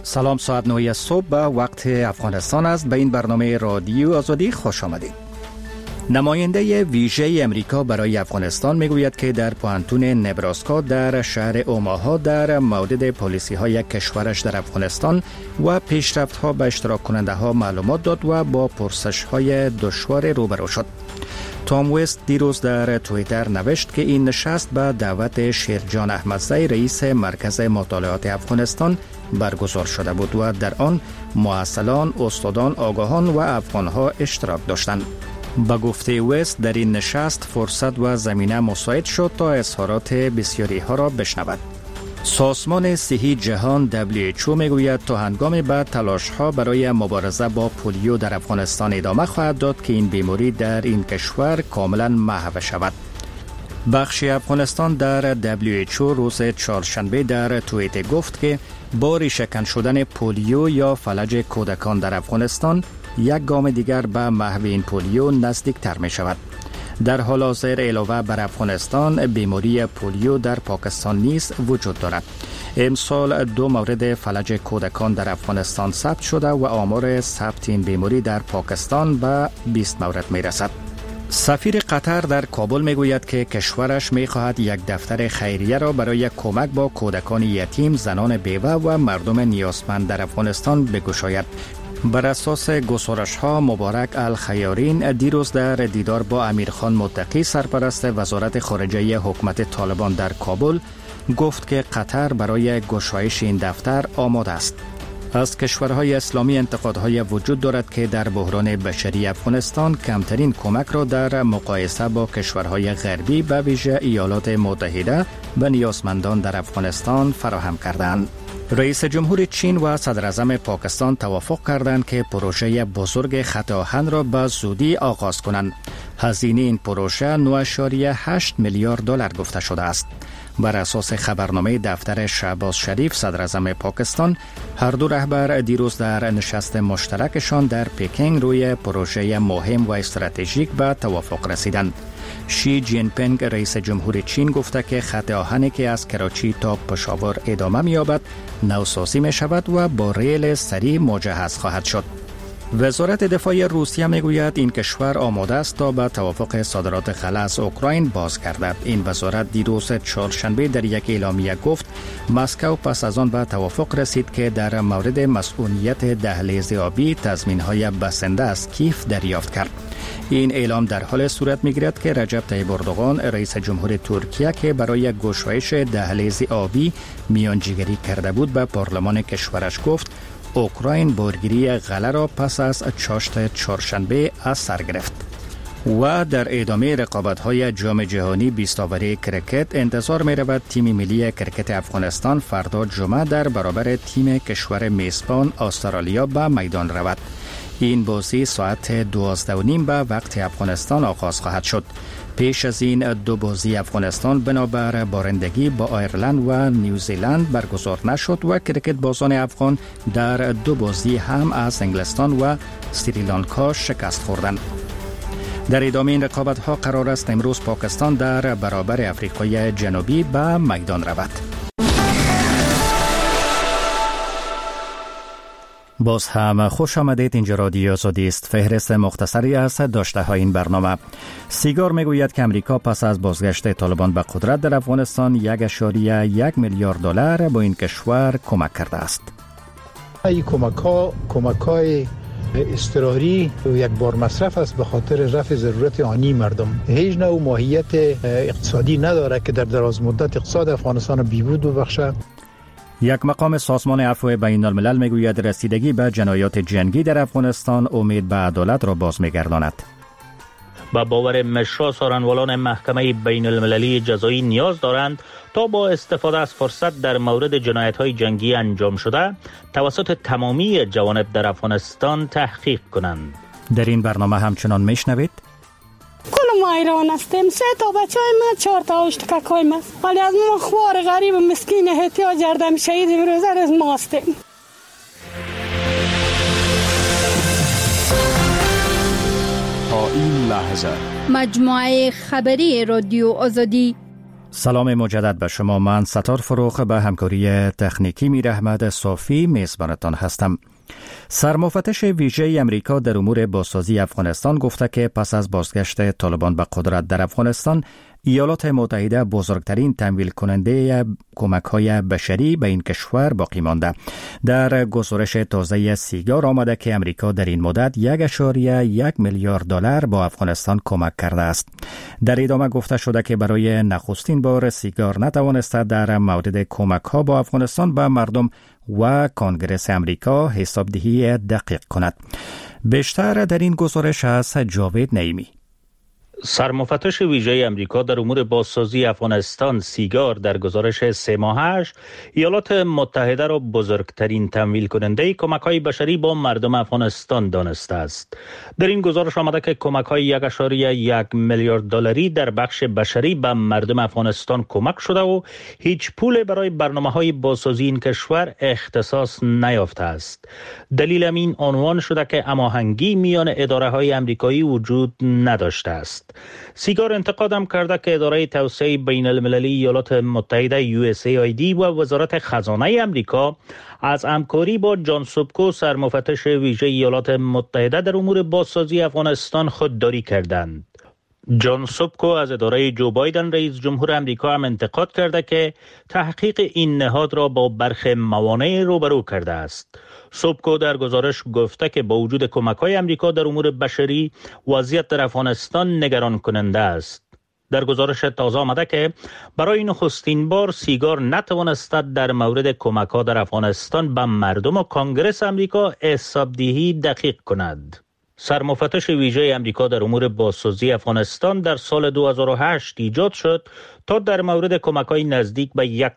سلام، ساعت 9 صبح به وقت افغانستان است. به این برنامه رادیو آزادی خوش آمدید. نماینده ویژه امریکا برای افغانستان میگوید که در پوهنتون نبراسکا در شهر اوماها در مورد پالیسی های کشورش در افغانستان و پیشرفت ها به اشتراک کننده ها معلومات داد و با پرسش های دشوار روبرو شد. تام وست دیروز در توییتر نوشت که این نشست به دعوت شیرجان احمدزی رئیس مرکز مطالعات افغانستان برگزار شده بود و در آن معسلان، استادان، آگاهان و افغانها اشتراک داشتند. با گفته وست در این نشست فرصت و زمینه مساعد شد تا اظهارات بسیاری ها را بشنود. سازمان صحی جهان WHO میگوید تا هنگام بعد تلاش ها برای مبارزه با پولیو در افغانستان ادامه خواهد داد که این بیماری در این کشور کاملا محو شود. بخش افغانستان در WHO روز چهارشنبه در توییت گفت که با ریشه‌کن شدن پولیو یا فلج کودکان در افغانستان یک گام دیگر به محو این پولیو نزدیک تر می شود. در حال حاضر علاوه بر افغانستان بیماری پولیو در پاکستان نیز وجود دارد. امسال 2 مورد فلج کودکان در افغانستان ثبت شده و آمار ثبت این بیماری در پاکستان به 20 مورد می رسد. سفیر قطر در کابل می گوید که کشورش می خواهد یک دفتر خیریه را برای کمک با کودکان یتیم، زنان بیوه و مردم نیازمند در افغانستان بگشاید. بر اساس گزارش ها مبارک الخیارین دیروز در دیدار با امیرخان متقی سرپرست وزارت خارجه حکومت طالبان در کابل گفت که قطر برای گشایش این دفتر آماده است. از کشورهای اسلامی انتقادهای وجود دارد که در بحران بشری افغانستان کمترین کمک را در مقایسه با کشورهای غربی به ویژه ایالات متحده به نیازمندان در افغانستان فراهم کردند. رئیس جمهور چین و صدر اعظم پاکستان توافق کردند که پروژه بزرگ خط آهن را به زودی آغاز کنند. هزینه این پروژه 9.8 میلیارد دلار گفته شده است. بر اساس خبرنامه دفتر شهباز شریف صدر اعظم پاکستان، هر دو رهبر دیروز در نشست مشترکشان در پکینگ روی پروژه مهم و استراتژیک به توافق رسیدند. شی جین پینگ رئیس جمهور چین گفته که خط آهنی که از کراچی تا پشاور ادامه می‌یابد نوسازی می‌شود و با ریل سریع مجهز خواهد شد. وزارت دفاع روسیه میگوید این کشور آماده است تا به توافق صادرات خلا از اوکراین بازگردد. این وزارت دیروز چهارشنبه در یک اعلامیه گفت مسکو پس از آن به توافق رسید که در مورد مسئولیت دهلیز آبی تضمین‌های بسنده از کیف دریافت کرد. این اعلام در حال صورت می‌گیرد که رجب طیب اردوغان رئیس جمهور ترکیه که برای گشایش دهلیز آبی میانجیگری کرده بود به پارلمان کشورش گفت اوکراین بارگیری غله را پس از چاشت چهارشنبه از سر گرفت. و در ادامه رقابت‌های جام جهانی 20 اوری کرکت انتظار می‌رود تیم ملی کرکت افغانستان فردا جمعه در برابر تیم کشور میزبان استرالیا به میدان رود. این بازی ساعت 12:30 به وقت افغانستان آغاز خواهد شد. پیش از این 2 بازی افغانستان بنابر بارندگی با آیرلند و نیوزیلند برگزار نشد و کرکت بازان افغان در 2 بازی هم از انگلستان و سریلانکا شکست خوردند. در ادامه این رقابت‌ها قرار است امروز پاکستان در برابر افریقای جنوبی به میدان رود. باز هم خوش آمدید. اینجا رادیو آزادی است. فهرست مختصری از داشته های این برنامه. سیگار میگوید که امریکا پس از بازگشت طالبان به قدرت در افغانستان 1.1 میلیارد دلار با این کشور کمک کرده است. این کمک‌های اضطراری یک بار مصرف است به خاطر رفع ضرورت آنی مردم. هیچ نوع ماهیت اقتصادی نداره که در دراز مدت اقتصاد افغانستان بیهود ببخشد. یک مقام سازمان عفو بین الملل میگوید رسیدگی به جنایات جنگی در افغانستان امید به عدالت را باز میگرداند. با باور مشرا سارنوالان محکمه بین المللی جزایی نیاز دارند تا با استفاده از فرصت در مورد جنایت‌های جنگی انجام شده توسط تمامی جوانب در افغانستان تحقیق کنند. در این برنامه همچنان میشنوید کل ما ایران هستیم. 3 تا بچه های من 4 تا اشتکک های من، ولی از ما خوار غریب و مسکین احتیاج کردم شهید امروز از ما هستیم. تا این لحظه مجموعه خبری رادیو آزادی سلام مجدد به شما. من ستار فروخ به همکاری تکنیکی میر احمد صافی میزبانتان هستم. سرمفتش ویژه امریکا در امور بازسازی افغانستان گفته که پس از بازگشت طالبان به قدرت در افغانستان، ایالات متحده بزرگترین تمویل کننده کمک‌های بشری به این کشور باقی مانده. در گزارش تازه سیگار آمده که امریکا در این مدت 1.1 میلیارد دلار با افغانستان کمک کرده است. در ادامه گفته شده که برای نخستین بار سیگار نتوانسته در مورد کمک‌ها با افغانستان به مردم و کنگره امریکا حسابدهی دقیق کند. بیشتر در این گزارش از جاوید نعیمی. سرمفتش ویژه امریکا در امور بازسازی افغانستان سیگار در گزارش 3 ماهش ایالات متحده را بزرگترین تمویل کننده کمک‌های بشری با مردم افغانستان دانسته است. در این گزارش آمده که کمک‌های 1.1 میلیارد دلاری در بخش بشری به مردم افغانستان کمک شده و هیچ پول برای برنامه‌های بازسازی این کشور اختصاص نیافته است. دلیل این عنوان شده که هماهنگی میان اداره‌های آمریکایی وجود نداشته است. سیگار انتقادم کرده که اداره توسعه بین المللی ایالات متحده USAID و وزارت خزانه امریکا از همکاری با جان سوبکو سرمفتش ویژه ایالات متحده در امور بازسازی افغانستان خودداری کردند. جان سوبکو از اداره جو بایدن رئیس جمهور امریکا هم انتقاد کرده که تحقیق این نهاد را با برخی موانع روبرو کرده است. سوبکو در گزارش گفته که با وجود کمک‌های امریکا در امور بشری، وضعیت در افغانستان نگران کننده است. در گزارش تازه آمده که برای نخستین بار سیگار نتوانسته در مورد کمک‌ها در افغانستان به مردم و کنگره امریکا حسابدهی دقیق کند. سرمفتش ویژه امریکا در امور بازسازی افغانستان در سال 2008 ایجاد شد تا در مورد کمک‌های نزدیک به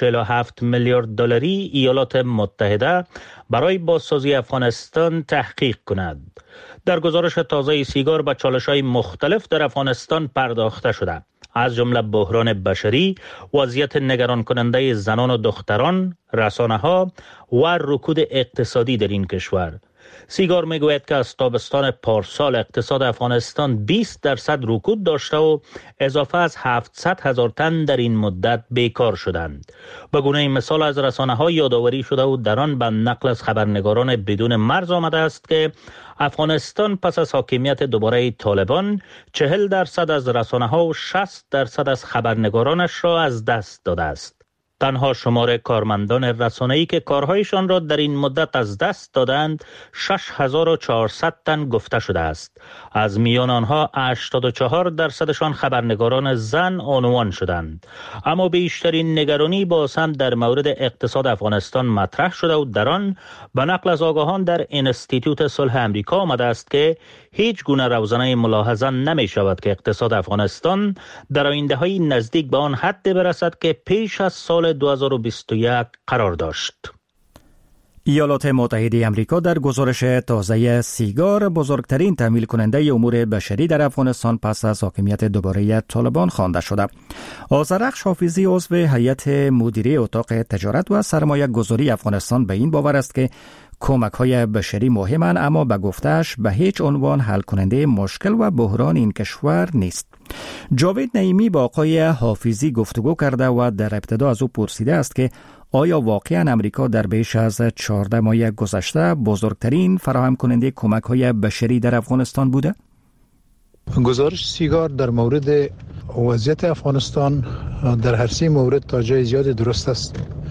147 میلیارد دلاری ایالات متحده برای بازسازی افغانستان تحقیق کند. در گزارش تازه سیگار به چالش‌های مختلف در افغانستان پرداخته شده، از جمله بحران بشری، وضعیت نگران کننده زنان و دختران، رسانه‌ها و رکود اقتصادی در این کشور. سیگار میگوید که از تابستان پارسال اقتصاد افغانستان 20% رکود داشته و اضافه از 700,000 تن در این مدت بیکار شدند. به گونه مثال از رسانه‌ها یادآوری شده و در آن به نقل از خبرنگاران بدون مرز آمده است که افغانستان پس از حاکمیت دوباره طالبان 40% از رسانه‌ها و 60% از خبرنگارانش را از دست داده است. تنها شمار کارمندان رسانه‌ای که کارهایشان را در این مدت از دست دادند 6400 تن گفته شده است. از میان آنها 84% خبرنگاران زن عنوان شدند. اما بیشترین نگرانی باز هم در مورد اقتصاد افغانستان مطرح شده و در آن به نقل از آگاهان در انستیتوت صلح امریکا آمده است که هیچ گونه روزنه ملاحظه نمی شود که اقتصاد افغانستان در آینده‌های نزدیک به آن حد برسد که پیش از سال 2021 قرار داشت. ایالات متحده آمریکا در گزارش تازه سیگار بزرگترین تمویل کننده امور بشری در افغانستان پس از حاکمیت دوباره طالبان خوانده شده. آذرخش حافظی عضو هیئت مدیره اتاق تجارت و سرمایه گذاری افغانستان به این باور است که کمک‌های بشری مهمند، اما به گفته‌اش به هیچ عنوان حل کننده مشکل و بحران این کشور نیست. جاوید نعیمی با آقای حافظی گفتگو کرده و در ابتدا از او پرسیده است که آیا واقعاً امریکا در بیش از 14 ماه گذشته بزرگترین فراهم کننده کمک‌های بشری در افغانستان بوده؟ گزارش سیگار در مورد وضعیت افغانستان در هر 3 مورد تا جای زیادی درست است.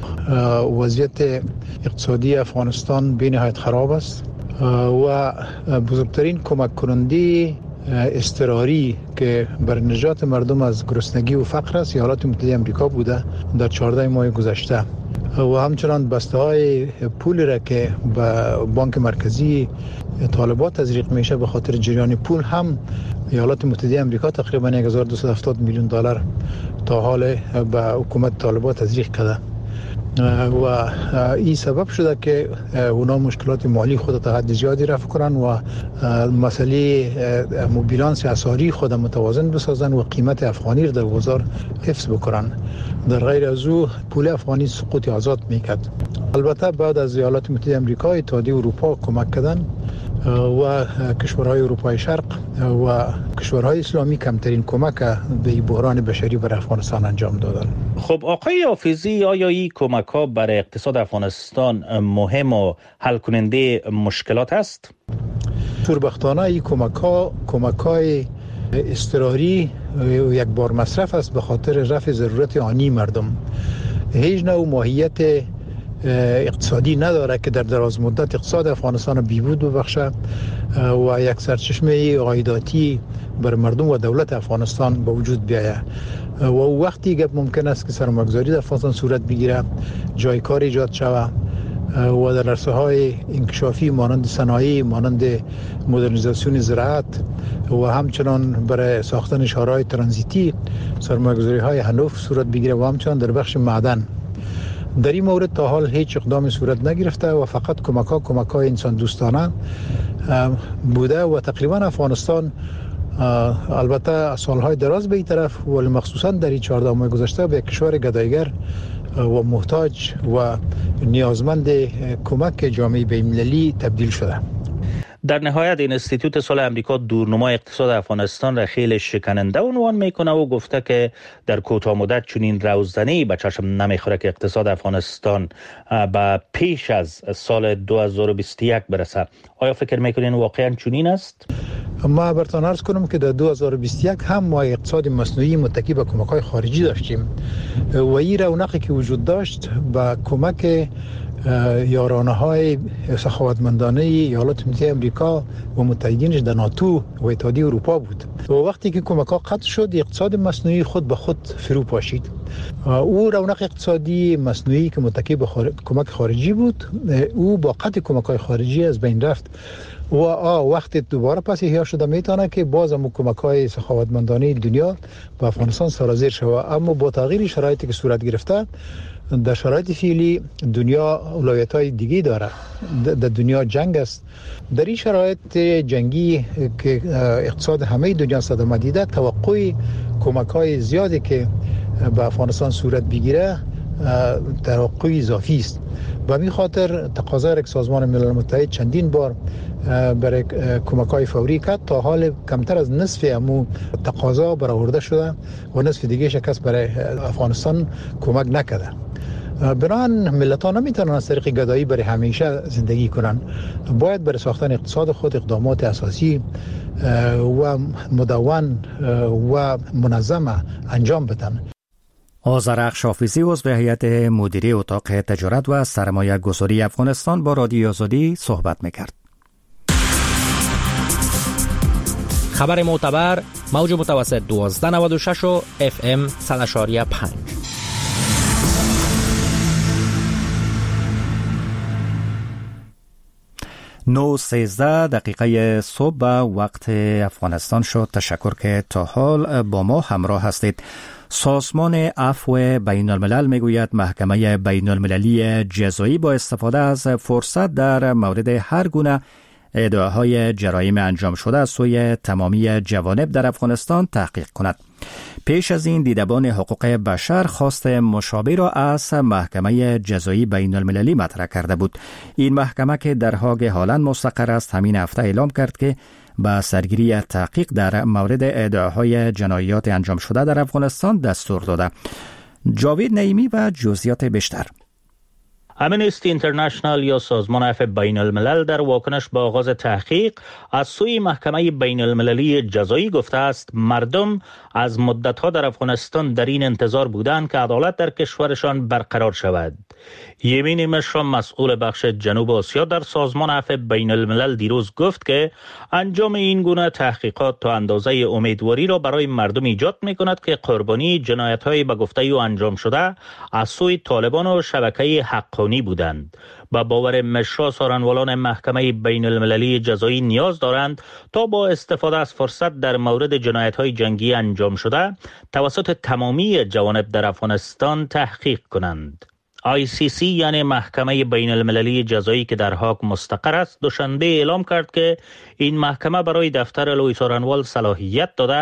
وضعیت اقتصادی افغانستان بی‌نهایت خراب است و بزرگترین کمک کننده اضطراری که بر نجات مردم از گرسنگی و فقر است ایالات متحده آمریکا بوده در 14 ماه گذشته و همچنان بسته‌های پول را که به بانک مرکزی طالبان تزریق میشه به خاطر جریان پول هم ایالات متحده آمریکا تقریبا 1270 میلیون دلار تا حال به حکومت طالبان تزریق کرده و این سبب شده که اونا مشکلات مالی خود تا حد زیادی رفع کنن و مسئله بیلانس اسعاری خود متوازن بسازن و قیمت افغانی را در بازار حفظ بکنن. در غیر از او پول افغانی سقوط آزاد میکرد. البته بعد از ایالات متحده آمریکا اتحادیه اروپا کمک کردن و کشورهای اروپای شرق و کشورهای اسلامی کمترین کمک به بحران بشری بر افغانستان انجام دادن. خب آقای حافظی، آیا این کمک ها برای اقتصاد افغانستان مهم و حل کننده مشکلات است؟ شوربختانه این کمک های اضطراری یک بار مصرف است به خاطر رفع ضرورت آنی مردم. هیچ نوع ماهیت اقتصادی نداره که در دراز مدت اقتصاد افغانستان بیهود ببخشه و یک سرچشمه عایداتی بر مردم و دولت افغانستان به وجود بیاید و وقتی گپ ممکن است که سرمایه‌گذاری در افغانستان صورت بگیره، جای کار ایجاد شود و در عرصه‌های انکشافی مانند صنایع، مانند مدرنیزاسیون زراعت و همچنان برای ساختن شهرهای ترانزیتی سرمایه‌گذاری‌های هنوف صورت بگیره و همچنان در بخش معدن. در این مورد تا حال هیچ اقدام صورت نگرفته و فقط کمک‌های انسان دوستانه بوده و تقریبا افغانستان البته سالهای دراز به این طرف ولی مخصوصا در این 14 ماه گذشته به کشور گدایگر و محتاج و نیازمند کمک جامعه بین‌المللی تبدیل شده. در نهایت این انستیتوت صلح امریکا دورنمای اقتصاد افغانستان را خیلی شکننده عنوان میکنه و گفته که در کوتاه مدت چنین روزنه‌ای به چشم نمیخوره که اقتصاد افغانستان به پیش از سال 2021 برسه. آیا فکر میکنین واقعا چنین است؟ ما براتون عرض کنم که در 2021 هم ما اقتصاد مصنوعی متکی به کمک‌های خارجی داشتیم و این رونقی که وجود داشت با کمک یارانه‌های سخاوتمندانه ایالات متحده آمریکا و متحدینش در ناتو و اتحادیه اروپا بود و وقتی که کمک‌ها قطع شد اقتصاد مصنوعی خود به خود فرو پاشید. او رونق اقتصادی مصنوعی که متکی به کمک خارجی بود او با قطع کمک‌های خارجی از بین رفت و وقتی دوباره پس احیا شده میتونه که باز هم کمک‌های سخاوتمندانه دنیا به افغانستان سرازیر شود، اما با تغییر شرایطی که صورت گرفته در شرایط فعلی دنیا اولویت‌های دیگه داره. در دنیا جنگ است. در این شرایط جنگی که اقتصاد همه دنیا صدمه دیده، توقع کمک‌های زیادی که به افغانستان صورت بگیره توقع اضافی است. به این خاطر تقاضای سازمان ملل متحد چندین بار برای کمک‌های فوری کرد. تا حال کمتر از نصف امو تقاضا برآورده شده و نصف دیگه شکست برای افغانستان کمک نکرده. بنابراین ملت‌ها نمیتونن از طریق گدایی برای همیشه زندگی کنن. باید برای ساختن اقتصاد خود اقدامات اساسی و مدون و منظم انجام بدن. آذرخش حافظی عضو هیئت مدیره اتاق تجارت و سرمایه گذاری افغانستان با رادیو آزادی صحبت میکرد. خبر معتبر موج متوسط 1296 و FM 100.5. 9:13 صبح به وقت افغانستان شد. تشکر که تا حال با ما همراه هستید. سازمان عفو بین الملل میگوید محکمه بین المللی جزایی با استفاده از فرصت در مورد هر گونه ادعاهای جرایم انجام شده از سوی تمامی جوانب در افغانستان تحقیق کند. پیش از این دیدبان حقوق بشر خواست مشابه را از محکمه جزایی بین المللی مطرح کرده بود. این محکمه که در هاگ هالند مستقر است همین هفته اعلام کرد که با سرگیری تحقیق در مورد ادعاهای جنایات انجام شده در افغانستان دستور داده. جاوید نعیمی و جزئیات بیشتر. امنستی اینترنشنال یا سازمان عفو بین الملل در واکنش به آغاز تحقیق از سوی محکمه بین المللی جزایی گفته است مردم از مدت‌ها در افغانستان در این انتظار بودند که عدالت در کشورشان برقرار شود. یمین مشرا مسئول بخش جنوب آسیا در سازمان عفو بین الملل دیروز گفت که انجام این گونه تحقیقات تا اندازه امیدواری را برای مردم ایجاد می‌کند که قربانی جنایت‌های به گفته او انجام شده از سوی طالبان و شبکه حقانی بودند. با باور مشرا سارنوالان محکمه بین المللی جزایی نیاز دارند تا با استفاده از فرصت در مورد جنایت‌های جنگی انجام شده توسط تمامی جوانب در افغانستان تحقیق کنند. ICC یعنی محکمه بین المللی جزایی که در هاگ مستقر است دوشنبه اعلام کرد که این محکمه برای دفتر لوی سارنوال صلاحیت داده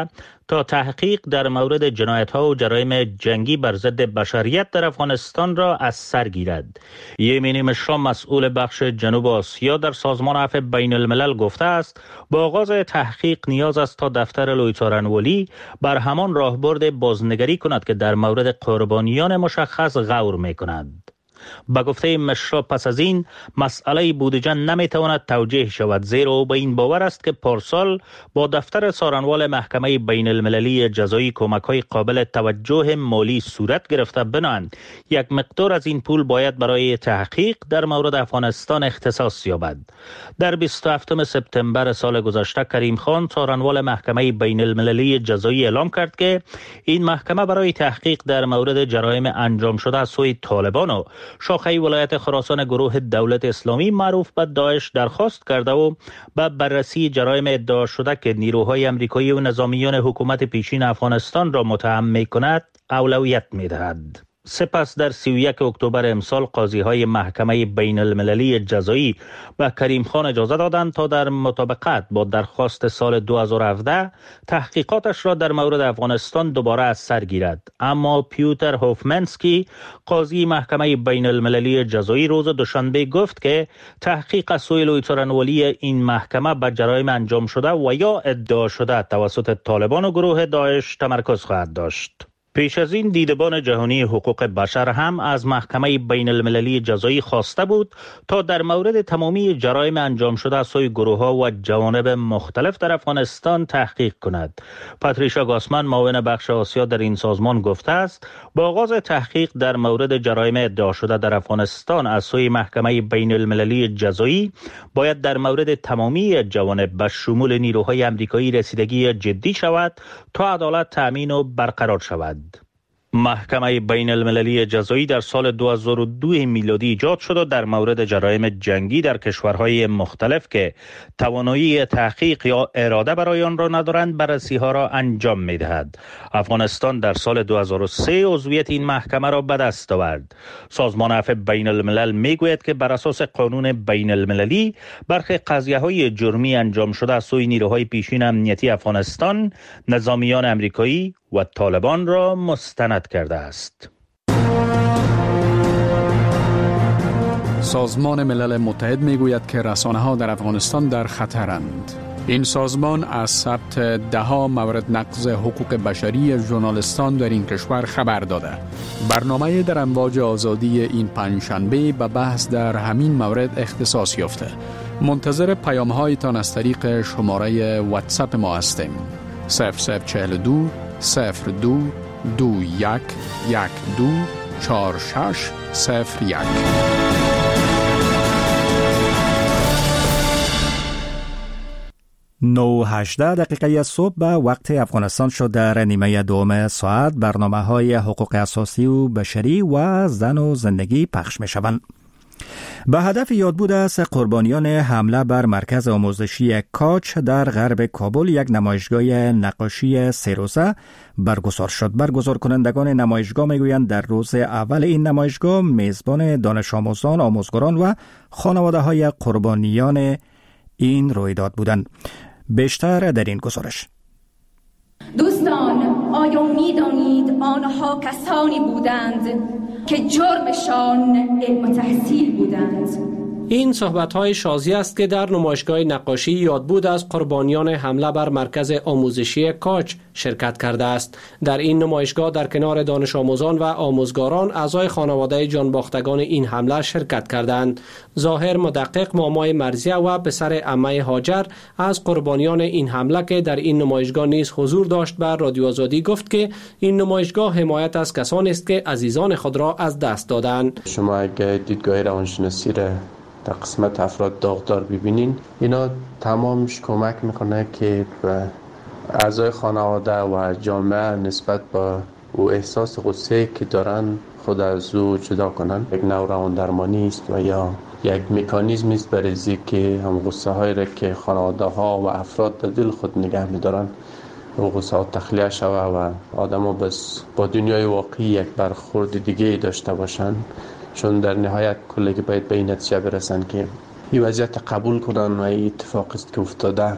تا تحقیق در مورد جنایت‌ها و جرایم جنگی بر ضد بشریت در افغانستان را از سر گیرد. یمینی مشرا مسئول بخش جنوب آسیا در سازمان عفو بین الملل گفته است با آغاز تحقیق نیاز است تا دفتر لویتارنولی بر همان راهبرد بازنگری کند که در مورد قربانیان مشخص غور می‌کند. با گفته مشرا پس از این مسئله بودجه نمیتواند توجیه شود، زیرا او به این باور است که پارسال با دفتر سارنوال محکمه بین المللی جزایی کمک‌های قابل توجه مالی صورت گرفته، بنابراین یک مقدار از این پول باید برای تحقیق در مورد افغانستان اختصاص یابد. در 27 سپتامبر سال گذشته کریم خان سارنوال محکمه بین المللی جزایی اعلام کرد که این محکمه برای تحقیق در مورد جرایم انجام شده از سوی طالبان و شاخه ولایت خراسان گروه دولت اسلامی معروف به داعش درخواست کرده و به بررسی جرایم ادعا شده که نیروهای امریکایی و نظامیان حکومت پیشین افغانستان را متهم می‌کند اولویت می‌دهد. سپس در 31 اکتبر امسال قاضی‌های محکمه بین المللی جزایی به کریم خان اجازه دادند تا در مطابقت با درخواست سال 2017 تحقیقاتش را در مورد افغانستان دوباره از سر گیرد. اما پیوتر هوفمنسکی قاضی محکمه بین المللی جزایی روز دوشنبه گفت که تحقیق از سوی لویتارنولی این محکمه به جرایم انجام شده و یا ادعا شده توسط طالبان و گروه داعش تمرکز خواهد داشت. پیش از این دیدبان جهانی حقوق بشر هم از محکمه بین المللی جزایی خواسته بود تا در مورد تمامی جرایم انجام شده از سوی گروه‌ها و جوانب مختلف در افغانستان تحقیق کند. پاتریشا گاسمن معاون بخش آسیا در این سازمان گفته است با آغاز تحقیق در مورد جرایم ادعا شده در افغانستان از سوی محکمه بین المللی جزایی باید در مورد تمامی جوانب به شمول نیروهای آمریکایی رسیدگی جدی شود تا عدالت تأمین و برقرار شود. محکمه بین المللی جزایی در سال 2002 میلادی ایجاد شد و در مورد جرایم جنگی در کشورهای مختلف که توانایی تحقیق یا اراده برای آن را ندارند بررسی‌ها را انجام می‌دهد. افغانستان در سال 2003 عضویت این محکمه را به دست آورد. سازمان عفو بین الملل میگوید که بر اساس قانون بین المللی برخی قضیه‌های جرمی انجام شده از سوی نیروهای پیشین امنیتی افغانستان نظامیان آمریکایی و طالبان را مستند کرده است. سازمان ملل متحد میگوید که رسانه‌ها در افغانستان در خطرند. این سازمان از ثبت ده‌ها مورد نقض حقوق بشری ژورنالیستان در این کشور خبر داده. برنامه در امواج آزادی این پنجشنبه به بحث در همین مورد اختصاص یافته. منتظر پیام‌هایتان از طریق شماره واتساپ ما هستیم. 0042 02 21 12 46 01. 9:18 دقیقه صبح به وقت افغانستان شد. در نیمه دوم ساعت برنامه‌های حقوق اساسی و بشری و زن و زندگی پخش می‌شوند. به هدف یادبود از قربانیان حمله بر مرکز آموزشی کاچ در غرب کابل یک نمایشگاه نقاشی 3 روزه برگزار شد. برگزار کنندگان نمایشگاه میگویند در روز اول این نمایشگاه میزبان دانش آموزان، آموزگاران و خانواده های قربانیان این رویداد بودند. بیشتر در این گزارش. دوستان، آیا می‌دانید آنها کسانی بودند که جرمشان علم و تحصیل بودند؟ این صحبت‌های شازی است که در نمایشگاه نقاشی یادبود از قربانیان حمله بر مرکز آموزشی کاچ شرکت کرده است. در این نمایشگاه در کنار دانش آموزان و آموزگاران اعضای خانواده جانباختگان این حمله شرکت کردند. ظاهر مدقق مامای مرزیه و پسر عمه هاجر از قربانیان این حمله که در این نمایشگاه نیز حضور داشت به رادیو آزادی گفت که این نمایشگاه حمایت از کسانی است که عزیزان خود را از دست دادند. شما اگه دیدگاه روانشناسی را در قسمت افراد داغدار ببینین، اینا تمامش کمک میکنه که اعضای خانواده و جامعه نسبت با او احساس غصه که دارن خود از او جدا کنن. یک نوع روان درمانی است و یا یک مکانیزمی است برای که هم غصه هایی را که خانواده ها و افراد در دل خود نگه میدارن و غصه ها تخلیه شوه و آدم ها بس با دنیای واقعی یک برخورد دیگه داشته باشن، چون در نهایت کلگی باید به این نتیجه برسن که این وضعیت قبول کنن و این اتفاق است که افتاده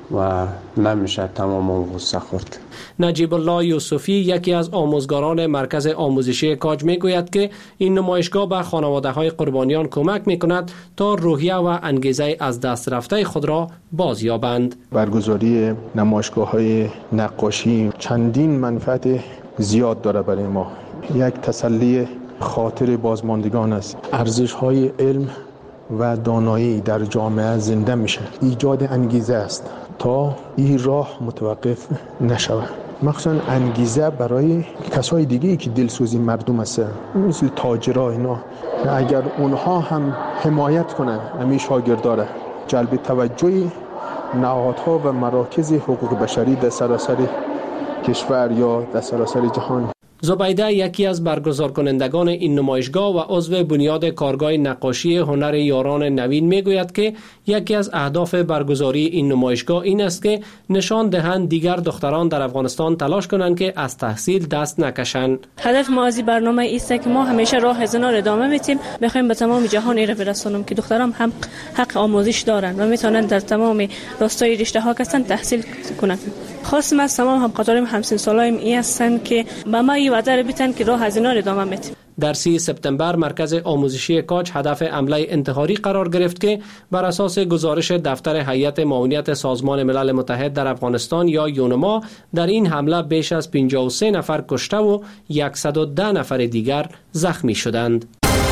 و نمیشه تمام غصه خورد. نجیب الله یوسفی یکی از آموزگاران مرکز آموزشی کاج میگوید که این نمایشگاه به خانواده‌های قربانیان کمک میکند تا روحیه و انگیزه از دست رفته خود را بازیابند. برگزاری نمایشگاه‌های نقاشی چندین منفعت زیاد داره برای ما. یک تسلی خاطر بازماندگان است. ارزش‌های علم و دانایی در جامعه زنده میشه. ایجاد انگیزه است تا این راه متوقف نشود. مخصوصا انگیزه برای کسای دیگه‌ای که دلسوزی مردم است، مثل تاجرها اینا. اگر اونها هم حمایت کنن همین شاگرداره، جلب توجه نهادها و مراکز حقوق بشری در سراسر کشور یا در سراسر جهان. زبیده یکی از برگزار کنندگان این نمایشگاه و عضو بنیاد کارگاه نقاشی هنر یاران نوین میگوید که یکی از اهداف برگزاری این نمایشگاه این است که نشان دهند دیگر دختران در افغانستان تلاش کنند که از تحصیل دست نکشند. هدف ما از برنامه است که ما همیشه راه زنا را ادامه میدیم، بخوایم به تمام جهان را برسونیم که دختران هم حق آموزش دارند و میتونند در تمام راستای رشته ها کسان تحصیل کنند. خواستم از تمام همکارانم همسن سالایم این هستند که به ما این وعده بدن که راه هزینه را ادامه میدیم. در 3 سپتامبر مرکز آموزشی کاج هدف حمله انتحاری قرار گرفت که بر اساس گزارش دفتر هیئت معاونیت سازمان ملل متحد در افغانستان یا یونما در این حمله بیش از 53 نفر کشته و 110 نفر دیگر زخمی شدند.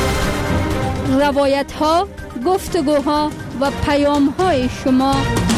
روایت ها، گفتگوها و پیام های شما.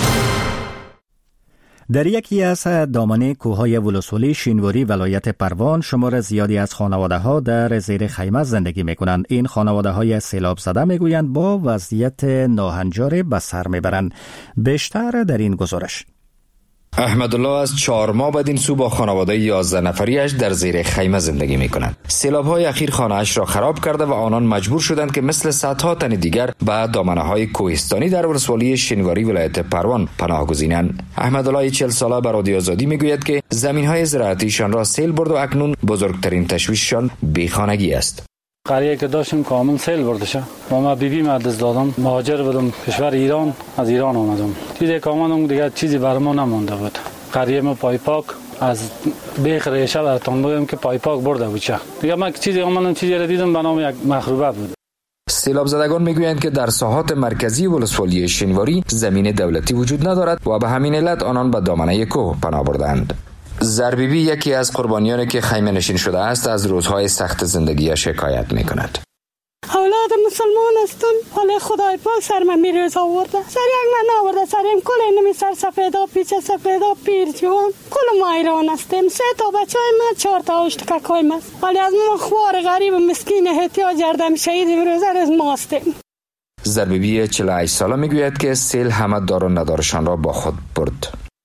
در یکی از دامنه کوههای ولسوالی شینواری ولایت پروان شمار زیادی از خانواده‌ها در زیر خیمه زندگی می‌کنند. این خانواده‌های سیلاب زده می‌گویند با وضعیت ناهنجار به سر می‌برند. بیشتر در این گزارش. احمدالله از 4 ماه بعد این سو با خانواده 11 نفریش در زیر خیمه زندگی می کنند. سیلاب‌های اخیر خانه‌اش را خراب کرده و آنان مجبور شدند که مثل صدها تن دیگر به دامنه‌های کوهستانی در ولسوالی شینواری ولایت پروان پناه گزینند. احمدالله 40 ساله به رادیو آزادی میگوید که زمین‌های زراعتیشان را سیل برد و اکنون بزرگترین تشویششان بیخانگی است. قریه که داشتیم کامل سیل برده شد و ما بیبی مدرس دادم، مهاجر بودم کشور ایران، از ایران آمدم. دیگه که آمدم دیگه چیزی برای ما نمونده بود. قریه ما پایپاک از بیخ ریشه براتون بودم که پایپاک برده بود چه دیگه ما چیزی آمدم چیزی را دیدم به نام یک مخروبه بود. سیلاب زدگان میگویند که در ساحات مرکزی ولسوالی شینواری زمین دولتی وجود ندارد و به همین علت آنان به دامنه کوه پناه بردند. زربیبی یکی از قربانیانی که خیمه نشین شده است از روزهای سخت زندگی شکایت میکند. اولاد مسلمان هستم، حالا خدای پاک سر من میروز آورده، سر یک من آورده، سر این کل نمی سر سفیدا پیچه سفیدا پیر جوان کل ما ایران هستیم. 3 تا بچه های من 4 تا اشتکاکای من، حالا از ما خوار غریب مسکین احتیاج جردم شهید امروز از ما هستیم. زربیبی 48 ساله میگوید که سیل همه دار و ندارشان را با خود برد.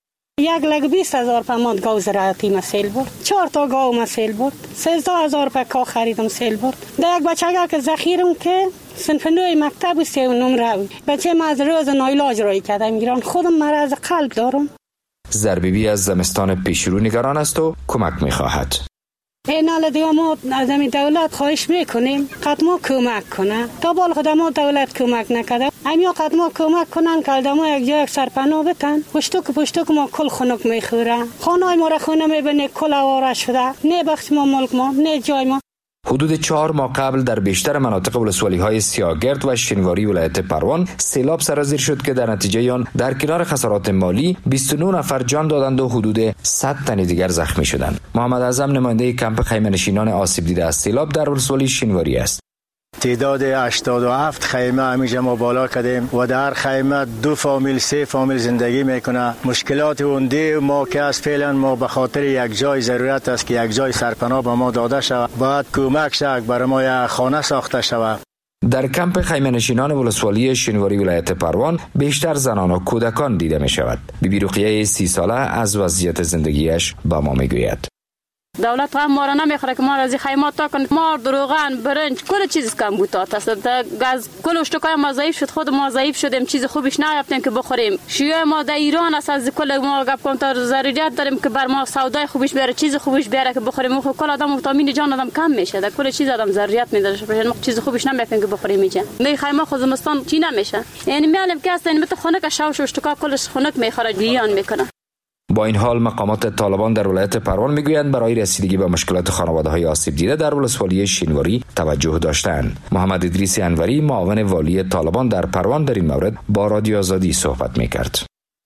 1,20,000 پماد گاو زراعتی ما سیل برد، 4 تا گاو ما سیل برد، 13,000 روپیه کا خریدم سیل برد. در یک بچه که ذخیرم که صنف 9 مکتب و 3 نمره بچه ما از روز نایلاج رای کردم ایران، خودم مرض قلب دارم. زربیبی از زمستان پیشرو نگران است و کمک می‌خواهد. اینال دیگه ما از دولت خواهش میکنیم قدما کمک کنه، تا بال خودمو دولت کمک نکرده، همیا قدما کمک کنن که دما یک جای سرپناه بتن. پشتو که ما کل خنک میخوره، خانه ما را خونه میبینه کل آواره شده، نه بخش ما ملک ما نه جای ما. حدود 4 ماه قبل در بیشتر مناطق ولسوالی‌های سیاگرد و شینواری ولایت پروان سیلاب سرازیر شد که در نتیجه آن در کنار خسارات مالی 29 نفر جان دادند و حدود 100 تن دیگر زخمی شدند. محمد اعظم نماینده کمپ خیمه‌نشینان آسیب دیده از سیلاب در ولسوالی شینواری است. تعداد 87 خیمه همیشه ما بالا کردیم و در خیمه 2 فامیل 3 فامیل زندگی میکنه. مشکلات اونده ما که از فعلا ما به خاطر یک جای ضرورت است که یک جای سرپناه به ما داده شود، باید کمک شد برای ما یک خانه ساخته شود. در کمپ خیمه‌نشینان ولسوالی شینواری ولایت پروان بیشتر زنان و کودکان دیده می شود. بیبی رقیه 30 ساله از وضعیت زندگیش با ما می گوید. دولت هم ما را نمیخوره که ما را از خیمات تا کنه. ما روغن، برنج، کل چیز کم بود است. گاز کل اشتکای ما ضعیف شد، خود ما ضعیف شدیم، چیز خوبیش نیافتیم که بخوریم. شیوه ما در ایران است، از کل ما گپ کنم تا ضروریات داریم که بر ما سودای خوبیش بیاره، چیز خوبیش بیاره که بخوریم. کل آدم ویتامین جان آدم کم میشه، در کل چیز آدم ضروریات میداره، ما چیز خوبیش نمیافیم که بخوریم اینجا. می خیمه خود زمستان چی نمیشه، یعنی میالم که است مت خنک شاوش اشتکا کلش خنک میخوره، گیان میکنه. با این حال مقامات طالبان در ولایت پروان میگویند برای رسیدگی به مشکلات خانواده‌های آسیب دیده در ولسوالی شینواری توجه داشتند. محمد ادریس انوری معاون والی طالبان در پروان در این مورد با رادیو آزادی صحبت میکرد.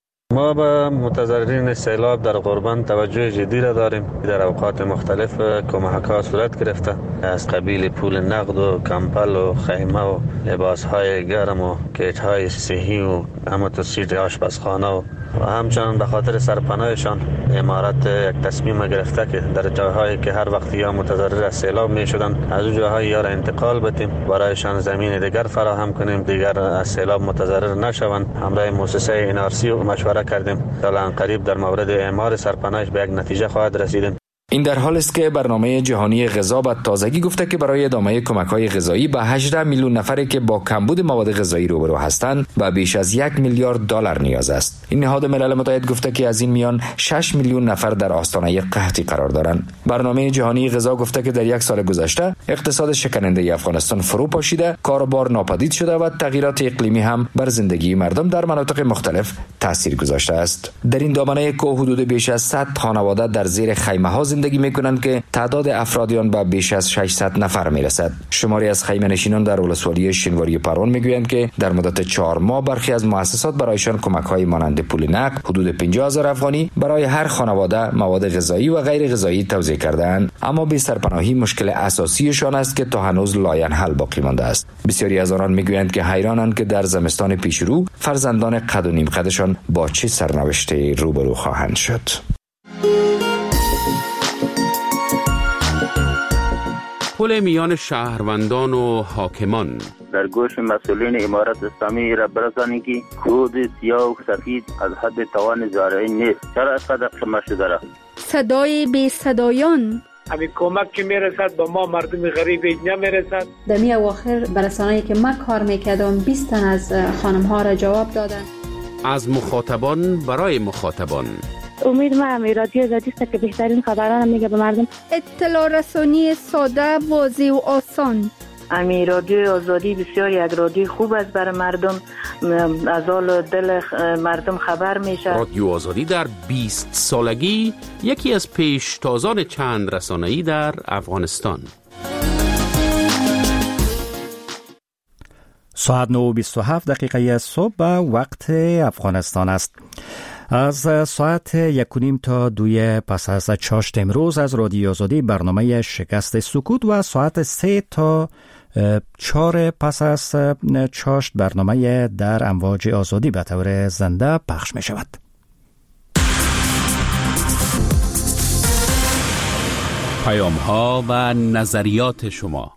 ما به متضررین سیلاب در قربان توجه جدی را داریم. در اوقات مختلف کمک‌ها صورت گرفته، از قبیل پول نقد و کمپل و خیمه و لباس‌های گرم و کیت‌های صحی و اماتوسیت آشپزخانه و همچنان به خاطر سرپناهشان امارت یک تصمیم گرفته که در جاهایی که هر وقت یا متضرر از سیلاب می شدن از اون جاهای یا را انتقال بدیم، برایشان زمین دیگر فراهم کنیم، دیگر از سیلاب متضرر نشوند. همراه مؤسسه NRC مشوره کردیم تا قریب در مورد اعمار سرپناهش به یک نتیجه خواهد رسیدیم. این در حال است که برنامه جهانی غذا به تازگی گفته که برای ادامه کمک‌های غذایی به 18 میلیون نفری که با کمبود مواد غذایی روبرو هستند و بیش از 1 میلیارد دلار نیاز است. این نهاد ملل متحد گفته که از این میان 6 میلیون نفر در آستانه قحطی قرار دارند. برنامه جهانی غذا گفته که در یک سال گذشته اقتصاد شکننده افغانستان فرو پاشیده، کاروبار ناپدید شده و تغییرات اقلیمی هم بر زندگی مردم در مناطق مختلف تاثیر گذاشته است. در این دامنه که حدود بیش از 100 خانواده در زیر خیمه‌ها زندگی میکنند که تعداد افرادیان به بیش از 600 نفر میرسد. شماری از خیمه نشینان در ولسوالی شینواری پروان میگویند که در مدت 4 ماه برخی از مؤسسات برایشان کمک‌های مانند پول نقد حدود 50,000 افغانی برای هر خانواده مواد غذایی و غیر غذایی توزیع کردند، اما بی سرپناهی مشکل اساسیشان است که تا هنوز لاینحل باقی مانده است. بسیاری از آنان میگویند که حیرانند که در زمستان پیشرو فرزندان قد و نیم قدشان با چه سرنوشتی روبرو خواهند شد. پل میان شهروندان و حاکمان. در گوش مسئولین امارت اسلامی را برسانید که کود سیاه و سفید از حد توان زارعی نیست. چرا اینقدر قمه شده را؟ صدای بی صدایان. همین کمک که میرسد به ما مردم غریب نمیرسد. در می اواخر برسانه‌ای که من کار میکردم 20 تن از خانم ها را جواب دادن. از مخاطبان برای مخاطبان. امید ما رادیو آزادی است که بهترین خبران میگه به مردم. اطلاع رسانی ساده، واضح و آسان. رادیو آزادی بسیار یک رادیو خوب است برای مردم، از حال دل مردم خبر میشه. رادیو آزادی در 20 سالگی یکی از پیشتازان چند رسانه‌ای در افغانستان. ساعت 9:27 صبح به وقت افغانستان است. از ساعت 1:30 تا 2 پس از چاشت امروز از رادیو آزادی برنامه شکست سکوت و ساعت 3 تا 4 پس از چاشت برنامه در امواج آزادی به طور زنده پخش می شود. پیام ها و نظریات شما.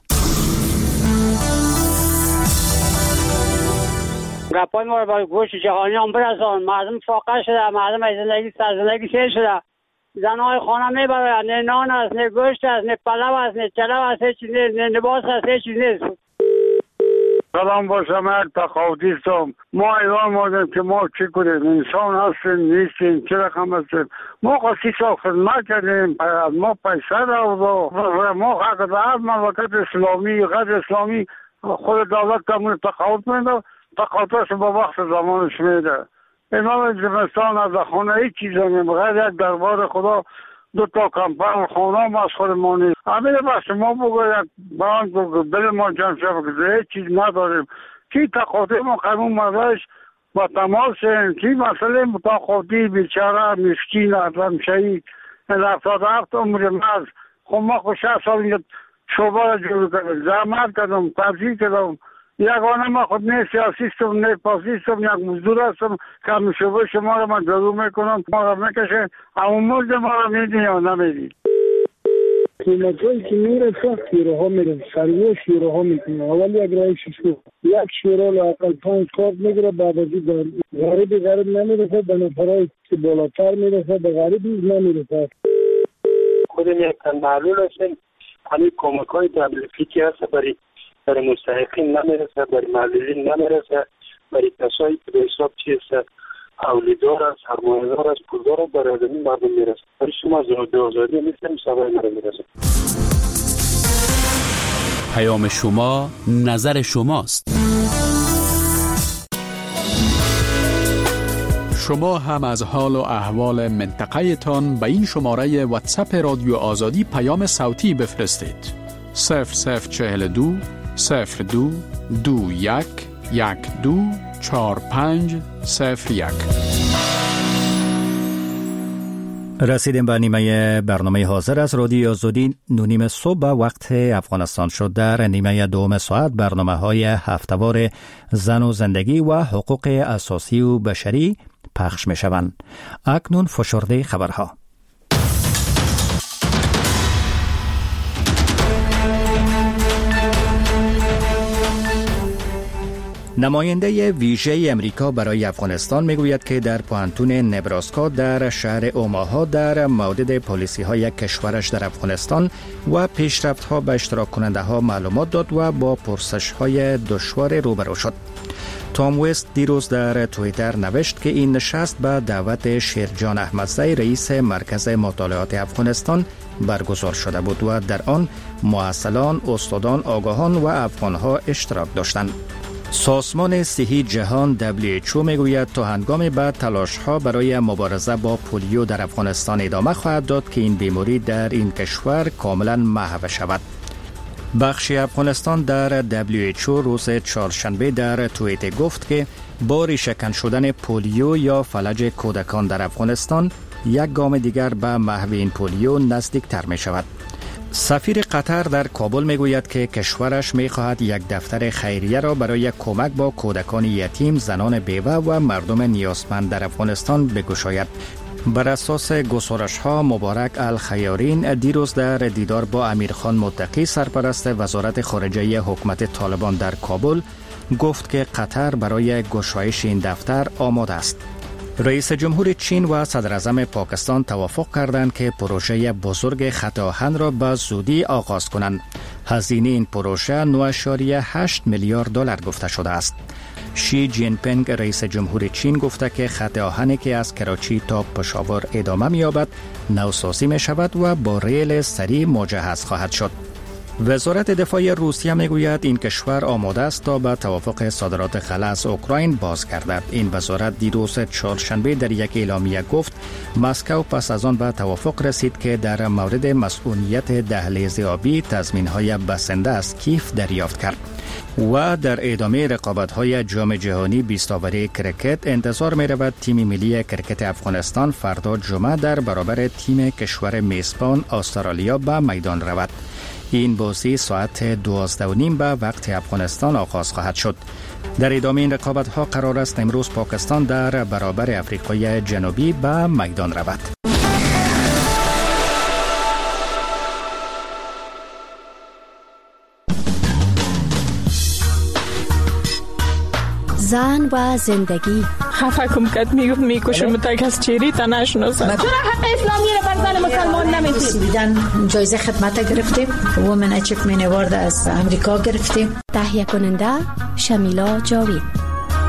گپای ما رو با گوش جهانیان برسان. مردم فاقه شده، مردم از زندگی سیر شده. زنهای خانه میبرن، نه نان است، نه گوشت است، نه پلو است، نه چلو است، نه لباس است، هیچ چیز نیست. سلام با شما، تقاضی هستم. ما ایران مردم که ما چی کنیم؟ انسان هستیم نیستیم، چه رقم هستیم؟ ما خواهی سال خدمت کردیم، ما پیسه را ما حق در مملکت اسلامی غیر اسلامی خود دولت کمون تقاضی میده، تقاضیش با وقت زمانش میده. امام زمستان از خانه هیچ چیز نمیم، غیر یک دربار خدا 2 تا کمپن خانه هم از خود ما نیست. همین بس ما بگو یک بانک بگو دل ما جمع شد که هیچ چیز نداریم. کی تقاضی ما قیمون مردش با تماس این کی مسئله متقاضی بیچاره مسکین ادم شهید این 77 عمر مرز. خب ما خود 6 سال اینجا شعبه را جور کردم، زحمت کردم، تبذیر کردم. یگانه ما خود نه سیاسیستم نه پاسیستم، یک مزدور هستم که همین شعبه شما را من جلو میکنم، ما را میکشن، اما مزد ما را میدین یا نمیدین. قیمت‌هایی که میرسه شیرها میرسه، سریع شیرها میکنه. اول یک رای شیشه یک شیره لااقل 5 کارت میگیره، بعد از این غریب نمیرسه، به نفرهای که بالاتر میرسه، به غریب نمیرسه. خود بودیم یک تن معلول هستیم. همین کمک های WFP که هست برای مستحقین نمیرسه، برای معلولین نمیرسه، برای کسایی که به حساب چیز اولیدار است، سرمایه‌دار است، پولدار است، برای آدمی مردم میرسه. برای شما به آزادی نیستیم، سوای نمیرسه. پیام شما، نظر شماست. شما هم از حال و احوال منطقه تان به این شماره واتساپ رادیو آزادی پیام صوتی بفرستید. 0042 02 21 12 4501. رسیدیم به نیمه برنامه حاضر از رادیو آزادی. 9:30 صبح وقت افغانستان شد. در نیمه دوم ساعت برنامه های هفته‌وار زن و زندگی و حقوق اساسی و بشری پخش می شوند. اکنون فشرده خبرها. نماینده ویژه امریکا برای افغانستان میگوید که در پوهنتون نبراسکا در شهر اوماها در مورد پالیسی های کشورش در افغانستان و پیشرفت ها به اشتراک کننده ها معلومات داد و با پرسش های دشوار روبرو شد. تام وست دیروز در توییتر نوشت که این نشست به دعوت شیرجان احمدزی رئیس مرکز مطالعات افغانستان برگزار شده بود و در آن محصلان، استادان، آگاهان و افغانها اشتراک داشتند. سازمان صحی جهان WHO میگوید تا هنگام بعد تلاش‌ها برای مبارزه با پولیو در افغانستان ادامه خواهد داد که این بیماری در این کشور کاملا محو شود. بخش افغانستان در WHO روز چهارشنبه در توییت گفت که با ریشه‌کن شدن پولیو یا فلج کودکان در افغانستان یک گام دیگر به محو این پولیو نزدیکتر می شود. سفیر قطر در کابل میگوید که کشورش میخواهد یک دفتر خیریه را برای کمک با کودکان یتیم، زنان بیوه و مردم نیازمند در افغانستان بگشاید. بر اساس گزارش‌ها مبارک الخیارین دیروز در دیدار با امیرخان متقی سرپرست وزارت خارجه حکومت طالبان در کابل گفت که قطر برای گشایش این دفتر آماده است. رئیس جمهور چین و صدر اعظم پاکستان توافق کردند که پروژه بزرگ خط آهن را به زودی آغاز کنند. هزینه این پروژه 9.8 میلیارد دلار گفته شده است. شی جین پینگ رئیس جمهور چین گفته که خط آهنی که از کراچی تا پشاور ادامه می‌یابد نوسازی می‌شود و با ریل سریع مجهز خواهد شد. وزارت دفاع روسیه میگوید این کشور آماده است تا به توافق صادرات خلا از اوکراین بازگردد. این وزارت دیروز چهارشنبه در یک اعلامیه گفت مسکو پس از آن به توافق رسید که در مورد مسئولیت دهلیز آبی تضمین‌های بسنده از کیف دریافت کرد. و در ادامه رقابت‌های جام جهانی 20 اوری کرکت انتظار می‌رود تیم ملی کرکت افغانستان فردا جمعه در برابر تیم کشور میزبان استرالیا به میدان رود. این بازی ساعت 12:30 به وقت افغانستان آغاز خواهد شد. در ادامه این رقابت‌ها قرار است امروز پاکستان در برابر افریقای جنوبی به میدان رود. زن و زندگی. خفه کم کد میکشم تا کس چیری تا نشناسم. چرا حق اسلامی رو بر زن مسلمان نمیدید؟ جایزه خدمت گرفتیم. وومن اچیومنت اوارد از امریکا گرفتیم. تهیه کننده شمیلا جاوید.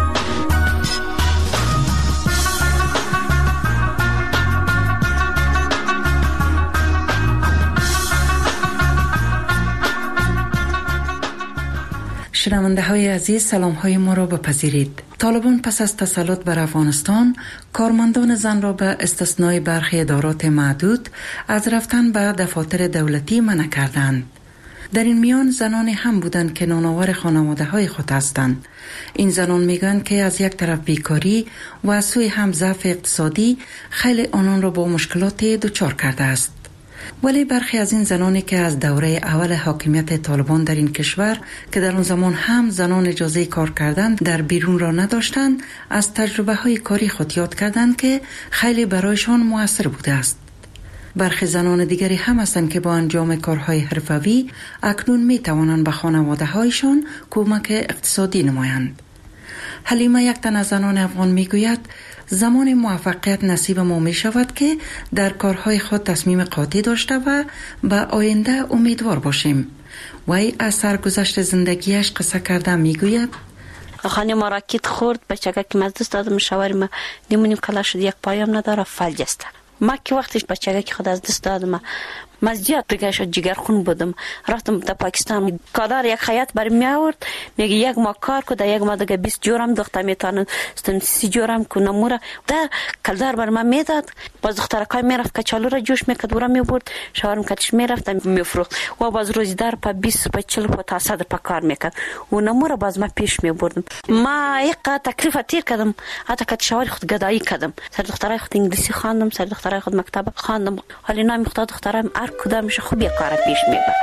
شنونده های عزیز، سلام های ما را بپذیرید. طالبان پس از تسلط بر افغانستان کارمندان زن را به استثنای برخی ادارات معدود از رفتن به دفاتر دولتی منع کردند. در این میان زنانی هم بودند که نانآور خانواده های خود هستند. این زنان میگویند که از یک طرف بیکاری و از سوی هم ضعف اقتصادی خیلی آنان را با مشکلات دچار کرده است. ولی برخی از این زنانی که از دوره اول حاکمیت طالبان در این کشور که در آن زمان هم زنان اجازه کار کردند در بیرون را نداشتند، از تجربه های کاری خود یاد کردند که خیلی برایشان مؤثر بوده است. برخی زنان دیگری هم هستند که با انجام کارهای حرفوی اکنون می توانند به خانواده هایشان کمک اقتصادی نمایند. حلیمه یک تن از زنان افغان می گوید زمان موفقیت نصیب ما می شود که در کارهای خود تصمیم قاطع داشته و به آینده امیدوار باشیم. وی از سرگذشت زندگیش قصه کرده می گوید: خانه ما راکت خورد، بچگاه که من دست دادم شوهر ما نمونیم کلا شد، یک پایم نداره، فلج است. ما که وقتش بچگاه که خود از دست دادم من زیاد دیگه شد جگرخون بودم. رفتم تا پاکستان، کادر یک خیاط بر می آورد، میگه یک ما کار کو، یک ما دیگه 20 جورم دختر میتونن 30 جورم کو نموره در کلدار بر من میداد. باز دختر کای میرفت کچالو را جوش میکرد ورا میبرد، شوهرم کتش میرفت میفروخت و باز روزی در په 20 په 40 تا 100 په کار میکرد و نموره باز ما پیش میبردم. ما یک تکلیف تیر کردم، حتی که شوهر خود گدایی کردم، سر دخترای خود انگلیسی خواندم، سر دخترای خود مکتب خواندم، حالا نام خود دخترم کدامش خوب یک کار پیش میبره.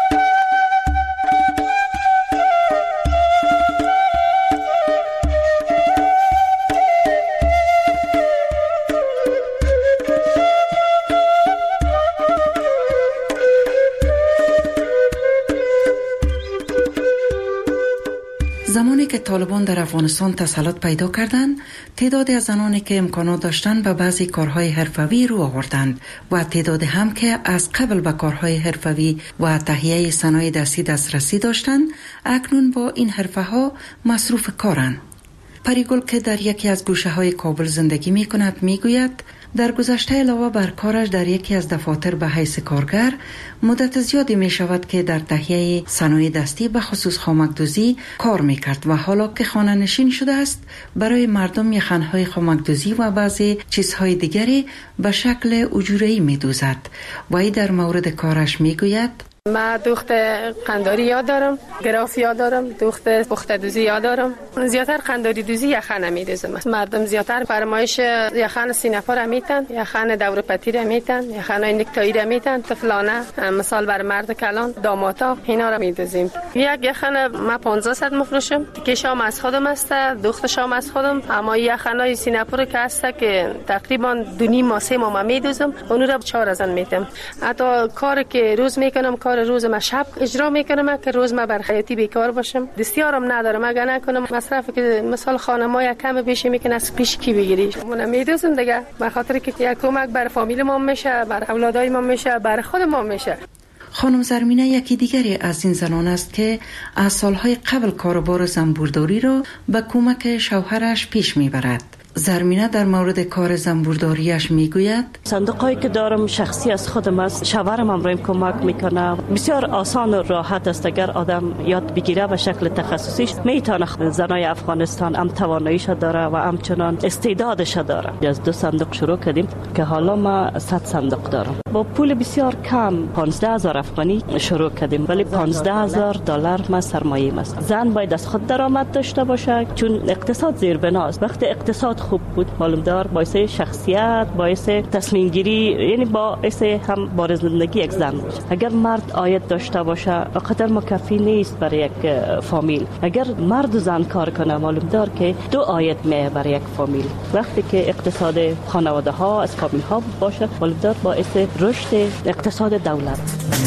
زمانی که طالبان در افغانستان تسلط پیدا کردند، تعدادی از زنانی که امکانات داشتند به بعضی کارهای حرفه‌ای رو آوردند و تعدادی هم که از قبل به کارهای حرفه‌ای و تهیه صنایع دستی دسترسی داشتند، اکنون با این حرفه‌ها مصروف کارند. پریگل که در یکی از گوشه‌های کابل زندگی می‌کند می‌گوید در گذشته علاوه بر کارش در یکی از دفاتر به حیث کارگر، مدت زیادی می شود که در تهیه صنایع دستی به خصوص خامک‌دوزی کار می کرد و حالا که خانه نشین شده است برای مردم یخنهای خامک‌دوزی و بعضی چیزهای دیگری به شکل اجوره‌ای می دوزد. وی در مورد کارش می گوید: من دوخت قنداری یاد دارم، گراف یاد دارم، دوخت پخته دوزی یاد دارم. زیاتر قنداری دوزی یخن میدوزم. مردم زیاتر فرمایش یخن سینه‌پا را میتن، یخن دور پتی را میتن، یخن نکتایی را میتن، طفلانه مثال بر مرد کلان، داماتا اینا را میدوزیم. یک یخن ما 1500 میفروشم. که شام از خودم است، دوخت شام از خودم، اما یخنای سینه‌پا که است که تقریبا 2.5 ماه 3 ماه میدوزم، اون را 4000 میتم. حتی کار که روز میکنم کار روز ما شب اجرا میکنم که روز ما بر خیاطی بیکار باشم، دستیارم ندارم، اگه نکنم مصرف که مثال خانم‌ها کم بشه میکنه از پیش کی بگیری. من میدوزم دیگه به خاطر که یک کمک بر فامیل ما میشه، بر اولادای ما میشه، بر خود ما میشه. خانم زرمینه یکی دیگری از این زنان است که از سالهای قبل کاروبار زنبورداری را به کمک شوهرش پیش میبرد. زرمینه در مورد کار زنبورداریش میگوید: صندوقایی که دارم شخصی از خودم است، شوهرم هم رایم کمک میکنه. بسیار آسان و راحت است اگر آدم یاد بگیره به شکل تخصصیش میتونه. زنای افغانستان هم تواناییش داره و همچنان استعدادش داره. از 2 صندوق شروع کردیم که حالا ما 100 صندوق دارم. با پول بسیار کم 15000 افغانی شروع کردیم، ولی 15000 دلار ما سرمایه است. زن باید از خود درآمد داشته باشه، چون اقتصاد زیربناست. وقتی اقتصاد خوب بود، معلومدار باعث شخصیت، باعث تصمیم گیری، یعنی باعث هم بار زندگی یک زن باشه. اگر مرد عاید داشته باشه قدر مکفی نیست برای یک فامیل. اگر مرد و زن کار کنه، معلومدار که 2 عاید میه برای یک فامیل. وقتی که اقتصاد خانواده ها از فامیل ها باشه، معلومدار باعث رشد اقتصاد دولت.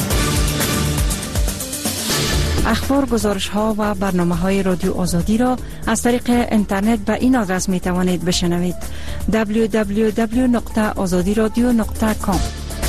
اخبار، گزارش‌ها و برنامه‌های رادیو آزادی را از طریق اینترنت به این آدرس می‌توانید بشنوید: www.azadiradio.com.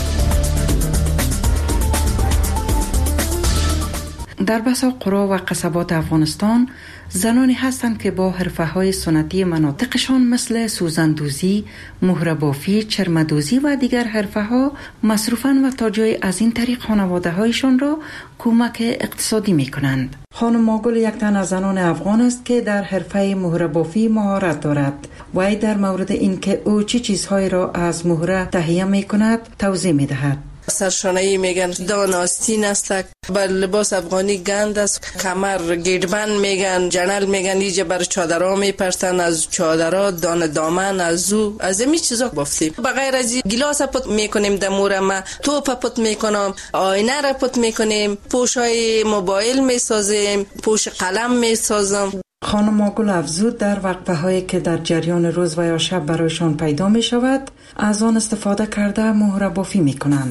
در بسا قرا و قصبات افغانستان زنانی هستند که با حرفه‌های سنتی مناطقشان مثل سوزندوزی، مهره‌بافی، چرمدوزی و دیگر حرفه‌ها مصروفند و تا جای از این طریق خانواده‌هایشان را کمک اقتصادی می‌کنند. خانم ماگل یک تن از زنان افغان است که در حرفه مهره‌بافی مهارت دارد. وی در مورد اینکه او چه چیزهایی را از مهره تهیه می‌کند توضیح می‌دهد. سرشانه‌ای میگن، دان آستین است، بر لباس افغانی گند است، کمر گیدبند میگن، جنل میگن، اینجا بر چادرها میپرسن، از چادرها دان دامن از این چیزا بافتیم. بغیر از گلاس پت میکنیم دمور، ما توپ پت میکنم، آینه را پت میکنیم، پوشای موبایل میسازیم، پوش قلم میسازم. خانم ماگل افزود در وقفه هایی که در جریان روز و یا شب برایشان پیدا می شود از آن استفاده کرده مهره بافی می کنند.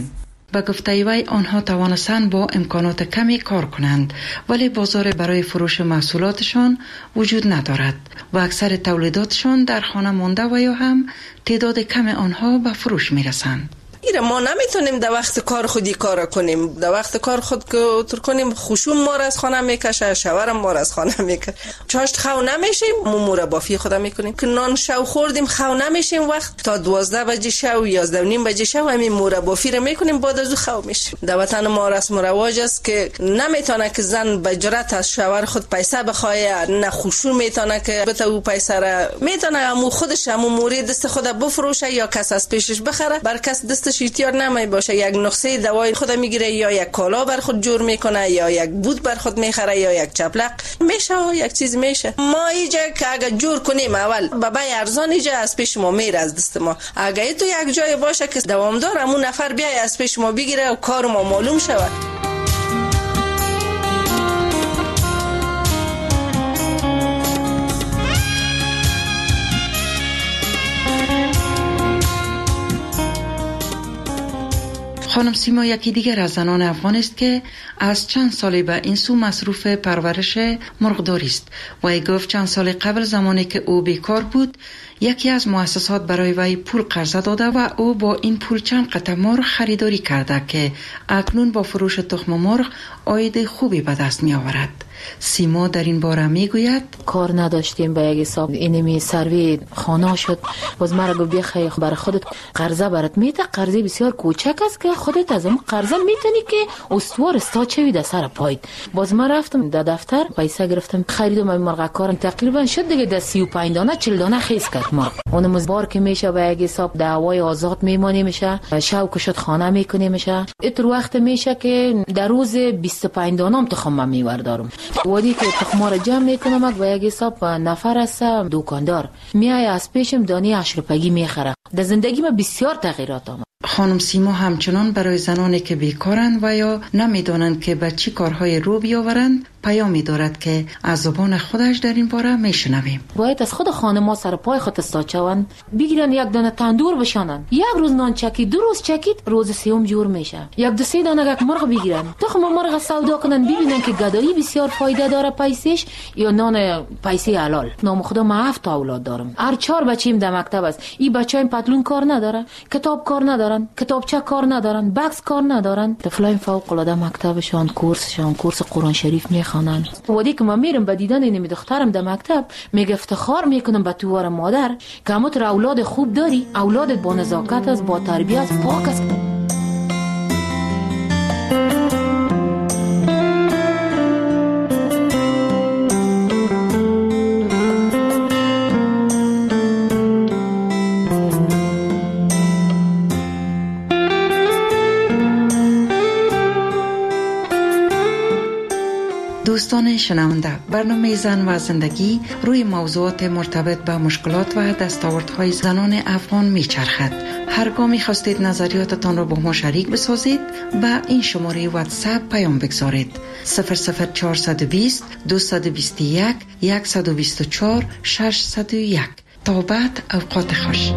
به گفته وی آنها توانستند با امکانات کمی کار کنند، ولی بازار برای فروش محصولاتشان وجود ندارد و اکثر تولیداتشان در خانه مانده و یا هم تعداد کم آنها به فروش میرسند. ایره ما نمیتونیم در وقت کار خودی کار کنیم. در وقت کار خود که کنیم خشوم ما را از خانه میکشه، شوهرم ما را از خانه میکشه. چاشت خو نمیشیم، مربافی خود میکنیم که نان شو خوردیم خو نمیشیم، وقت تا 12 بجه شو 11:30 بجه شو همین مربافی را میکنیم، بعد از خو میشیم. در وطن ما رسم و رواج است که نمیتونه که زن به جرأت از شوهر خود پیسه بخواه، نه خشوم میتونه که بته او پیسه را میتونه همو خودش همو موری دست خود بفروشه یا کس از پیشش بخره، بر کس دست احتیاج نمی باشه. یک نسخه دوای خود میگیره یا یک کالا بر خود جور میکنه یا یک بود بر خود میخره یا یک چپلق میشه یک چیز میشه. ما اینجا که اگه جور کنیم اول بابا ارزان اینجا از پیش ما میره از دست ما. اگه تو یک جای باشه که دوامدار همون نفر بیای از پیش ما بگیره و کار ما معلوم شود. خانم سیما یکی دیگر از زنان افغان است که از چند سال به این سو مصروف پرورش مرغداری است. وی گفت چند سال قبل زمانی که او بیکار بود یکی از مؤسسات برای وی پول قرضه داده و او با این پول چند قطع مرغ خریداری کرده که اکنون با فروش تخم مرغ عاید خوبی به دست می آورد. سیما در این باره می گوید کار نداشتیم به یک حساب اینمی سروی خانه شد، باز مرا گفت بیا برای خودت قرضه برات میده، قرضه بسیار کوچک است که خودت از اون قرضه میتونی که استوار استا چوی در سر پایت. باز من رفتم در دفتر پیسه گرفتم خریدم این مرغ کارم تقریبا شد دیگه در 35 دانه 40 دانه خیس کرد مرغ. اونم از بار که میشه به یک حساب دعوای آزاد میمونی میشه، شو که شد خانه میکنی میشه، اتر وقت میشه که در روز 25 دانه هم تخم میوردارم. وادی که تخمار جمع میکنم و یک حساب نفر هستم دکاندار میای از پیشم دانی 8 روپیگی میخره. در زندگی من بسیار تغییرات آمد. خانم سیما همچنان برای زنانی که بیکارند و یا نمیدانند که به چی کارهای رو بیاورند پیامی دارد که از زبان خودش در این باره میشنویم. باید از خود خانم‌ها سر پای خود استاچوان بگیرن، یک دانه تندور بشانن، یک روز نان چکید، 2 روز چکید، روز سوم جور میشه. یک 2-3 دانه مرغ بگیرن، تخم مرغ سودا کنن، ببینن که گدایی بسیار فایده داره پیسش یا نان پیسه حلال. نام خدا ما 7 اولاد دارم، هر 4 بچیم در مکتب است. این بچه‌ها پتلون کار نداره، کتاب کار ندارن، کتابچه کار ندارن، بکس کار ندارن. طفلای فوق العاده مکتبشان کورس قرآن شریف میخوانن. وادی که من میرم به دیدن این دخترم در مکتب میگه افتخار میکنم به تو ور مادر که همت اولاد خوب داری، اولادت با نزاکت است، با تربیت پاک است. دوستان شنونده، برنامه زن و زندگی روی موضوعات مرتبط به مشکلات و دستاوردهای زنان افغان میچرخد. هرگاه میخواستید نظریاتتان را با ما شریک بسازید به این شماره واتساپ پیام بگذارید 00420 221 124 601. تا بعد اوقات خوش.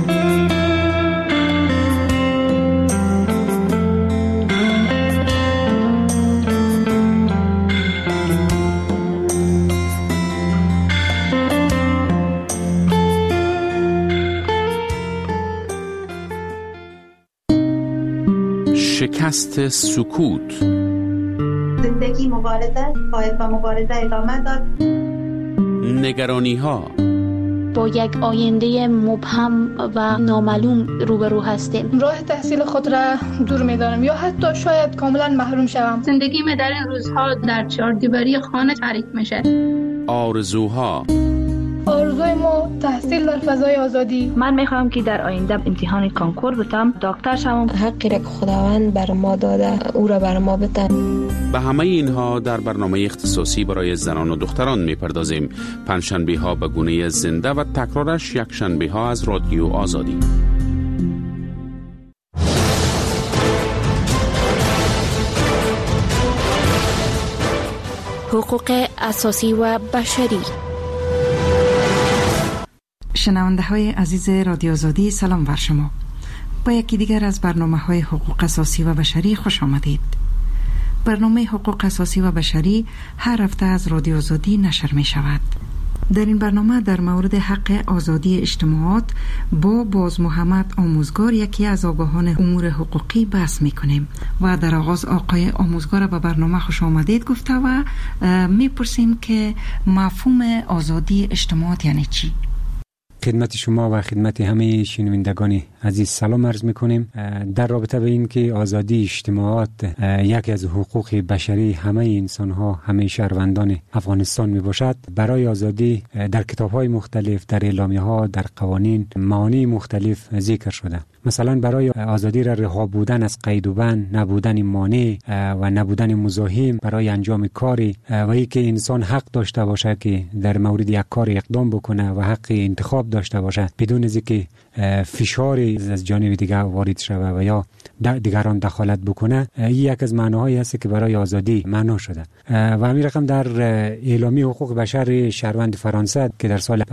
شکست سکوت. زندگی مبارزه، باید با مبارزه ادامه داد. نگرانی ها. با یک آینده مبهم و نامعلوم روبرو هستیم. راه تحصیل خود را دور می‌دانم یا حتی شاید کاملا محروم شوم. زندگی من در این روزها در 4 دیواری خانه تعریف میشه. آرزوها. آرزوی ما تحصیل در فضای آزادی. من میخوام که در آینده امتحان کنکور بتم، دکتر شوم. حقی را که خداوند بر ما داده او را بر ما بده. به همه اینها در برنامه اختصاصی برای زنان و دختران میپردازیم. پنجشنبه ها به گونه زنده و تکرارش یک شنبه ها از رادیو آزادی. حقوق اساسی و بشری. شنونده های عزیز رادیو آزادی، سلام بر شما. با یکی دیگر از برنامه‌های حقوق اساسی و بشری خوش آمدید. برنامه حقوق اساسی و بشری هر هفته از رادیو آزادی نشر می شود. در این برنامه در مورد حق آزادی اجتماعات با باز محمد آموزگار، یکی از آگاهان امور حقوقی، بحث می کنیم و در آغاز آقای آموزگار به برنامه خوش آمدید گفته و می پرسیم که مفهوم آزادی اجتماعات یعنی چی؟ خدمت شما و خدمت همه شنوندگان عزیز سلام عرض می‌کنیم. در رابطه به این که آزادی اجتماعات یکی از حقوق بشری همه انسان‌ها، همه شهروندان افغانستان میباشد، برای آزادی در کتاب‌های مختلف، در اعلامیه‌ها، در قوانین معانی مختلف ذکر شده. مثلا برای آزادی را رها بودن از قید و بند، نبودن مانع و نبودن مزاحم برای انجام کاری و اینکه انسان حق داشته باشه که در مورد یک کار اقدام بکنه و حق انتخاب داشته باشه بدون از اینکه فشاری از جانب دیگر وارد شود و یا دیگران دخالت بکنه. این یک از معناهایی است که برای آزادی معنا شده و همین رقم در اعلامیه حقوق بشر شهروند فرانسه که در سال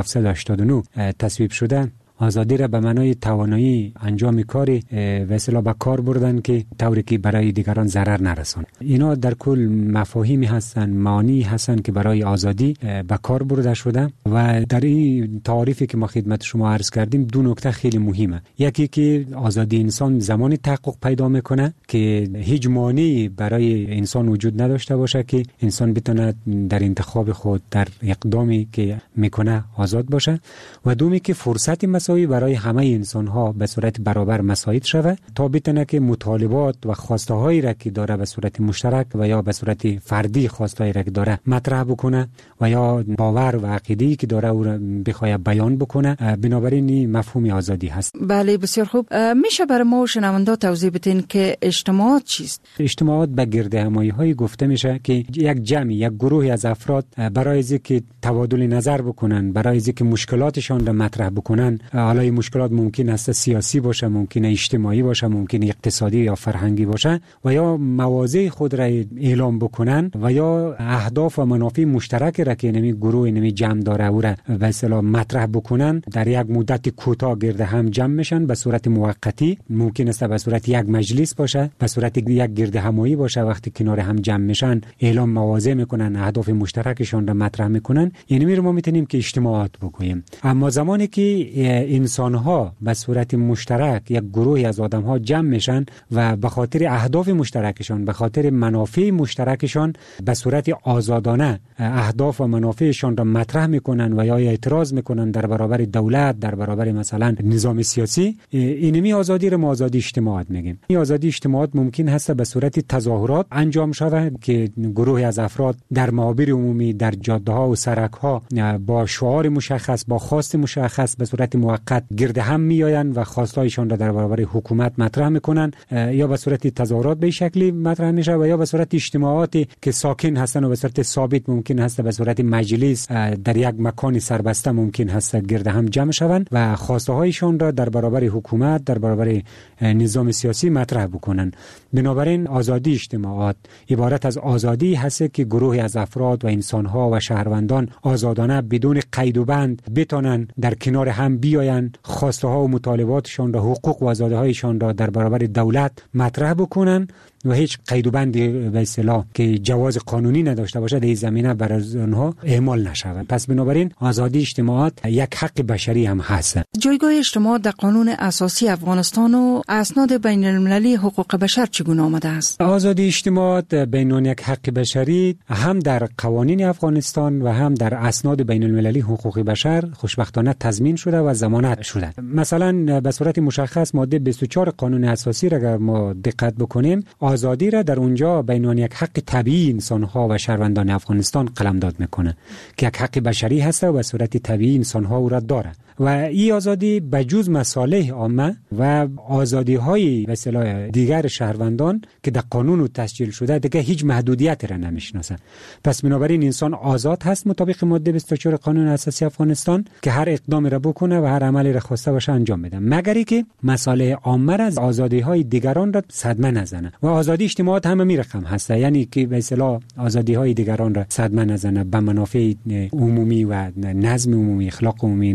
1789 تصویب شده، آزادی را به معنای توانایی انجام کاری و اصطلاح به کار بردن که طوری که برای دیگران ضرر نرسونه. اینا در کل مفاهیمی هستن، معانی هستن که برای آزادی به کار برده شده و در این تعریفی که ما خدمت شما عرض کردیم دو نکته خیلی مهمه. یکی که آزادی انسان زمانی تحقق پیدا میکنه که هیچ مانعی برای انسان وجود نداشته باشه که انسان بتونه در انتخاب خود، در اقدامی که میکنه آزاد باشه، و دومی که فرصت برای همه انسان ها به صورت برابر مساعد شود تا بتونه که مطالبات و خواسته هایی را که داره به صورت مشترک و یا به صورت فردی خواسته هایی را که داره مطرح بکنه و یا باور و عقیده‌ای که داره او را بخواد بیان بکنه. بنابراین این مفهوم آزادی هست. بله، بسیار خوب. میشه برای ما شنوندا توضیح بدین که اجتماعات چیست؟ اجتماعات به گردهمایی های گفته میشه که یک جمعی، یک گروهی از افراد برای اینکه تبادل نظر بکنن، برای اینکه مشکلاتشان را مطرح بکنن، حالا این مشکلات ممکن است سیاسی باشه، ممکن اجتماعی باشه، ممکن اقتصادی یا فرهنگی باشه، و یا مواضع خود را اعلام بکنن و یا اهداف و منافع مشترک را که نمی گروه نمی جمع داره او را به اصطلاح مطرح بکنن. در یک مدت کوتاه گرد هم جمع میشن به صورت موقتی، ممکن است به صورت یک مجلس باشه، به صورت یک گرد همایی باشه. وقتی کنار هم جمع میشن اعلام مواضع میکنن، اهداف مشترکشون را مطرح میکنن. یعنی ما میتونیم که اجتماعات بگوییم. اما زمانی که انسان ها به صورت مشترک، یک گروهی از آدم ها جمع میشن و به خاطر اهداف مشترکشان، به خاطر منافع مشترکشان به صورت آزادانه اهداف و منافعشان را مطرح میکنن و یا اعتراض میکنن در برابر دولت، در برابر مثلا نظام سیاسی، اینمی آزادی را ما آزادی اجتماعات میگیم. این آزادی اجتماعات ممکن هست به صورت تظاهرات انجام شود که گروهی از افراد در محاور عمومی، در جاده ها و سرک ها با شعار مشخص، با خواست مشخص به صورت موقت گرد هم میآیند و خواستایشان را در برابر حکومت مطرح میکنن، یا به صورت تظاهرات به شکلی مطرح میشه و یا به صورت اجتماعاتی که ساکن هستن و به صورت ثابت ممکن هست به صورت مجلس در یک مکان سربسته ممکن هست گرد هم جمع شوند و خواسته هایشان را در برابر حکومت، در برابر نظام سیاسی مطرح بکنن. بنابراین آزادی اجتماعات عبارت از آزادی هست که گروهی از افراد و انسان ها و شهروندان آزادانه بدون قید و بند بتونن در کنار هم بیایند، خواسته ها و مطالباتشان را، حقوق و آزادی هایشان را در برابر دولت مطرح بکنن و هیچ قید و بندی به اصطلاح که جواز قانونی نداشته باشه در این زمینه برای آنها اعمال نشود. پس بنابراین آزادی اجتماعات یک حق بشری هم هست. جایگاه اجتماعات در قانون اساسی افغانستان و اسناد بین المللی حقوق بشر چگونه آمده است؟ آزادی اجتماعات بین یک حق بشری هم در قوانین افغانستان و هم در اسناد بین المللی حقوق بشر خوشبختانه تضمین شده و ضمانت شده. مثلا به صورت مشخص ماده 24 قانون اساسی را اگر ما دقت بکنیم، آزادی را در اونجا بین یک حق طبیعی انسان‌ها و شهروندان افغانستان قلمداد میکنه که یک حق بشری هست و به صورت طبیعی انسان‌ها او را داره و این آزادی به جز مصالح عامه و آزادی‌های به اصطلاح دیگر شهروندان که در قانون تسجیل شده دیگه هیچ محدودیتی را نمیشناسه. پس بنابراین انسان آزاد هست مطابق ماده 24 قانون اساسی افغانستان که هر اقدامی را بکنه و هر عملی را خواسته باشه انجام بده، مگر اینکه مصالح عامه را از آزادی‌های دیگران را صدمه نزنه. و آزادی اجتماعات هم می رقم هست، یعنی که به اصطلاح آزادی‌های دیگران را صدمه نزنه، به منافع عمومی و نظم عمومی، اخلاق عمومی اینا را به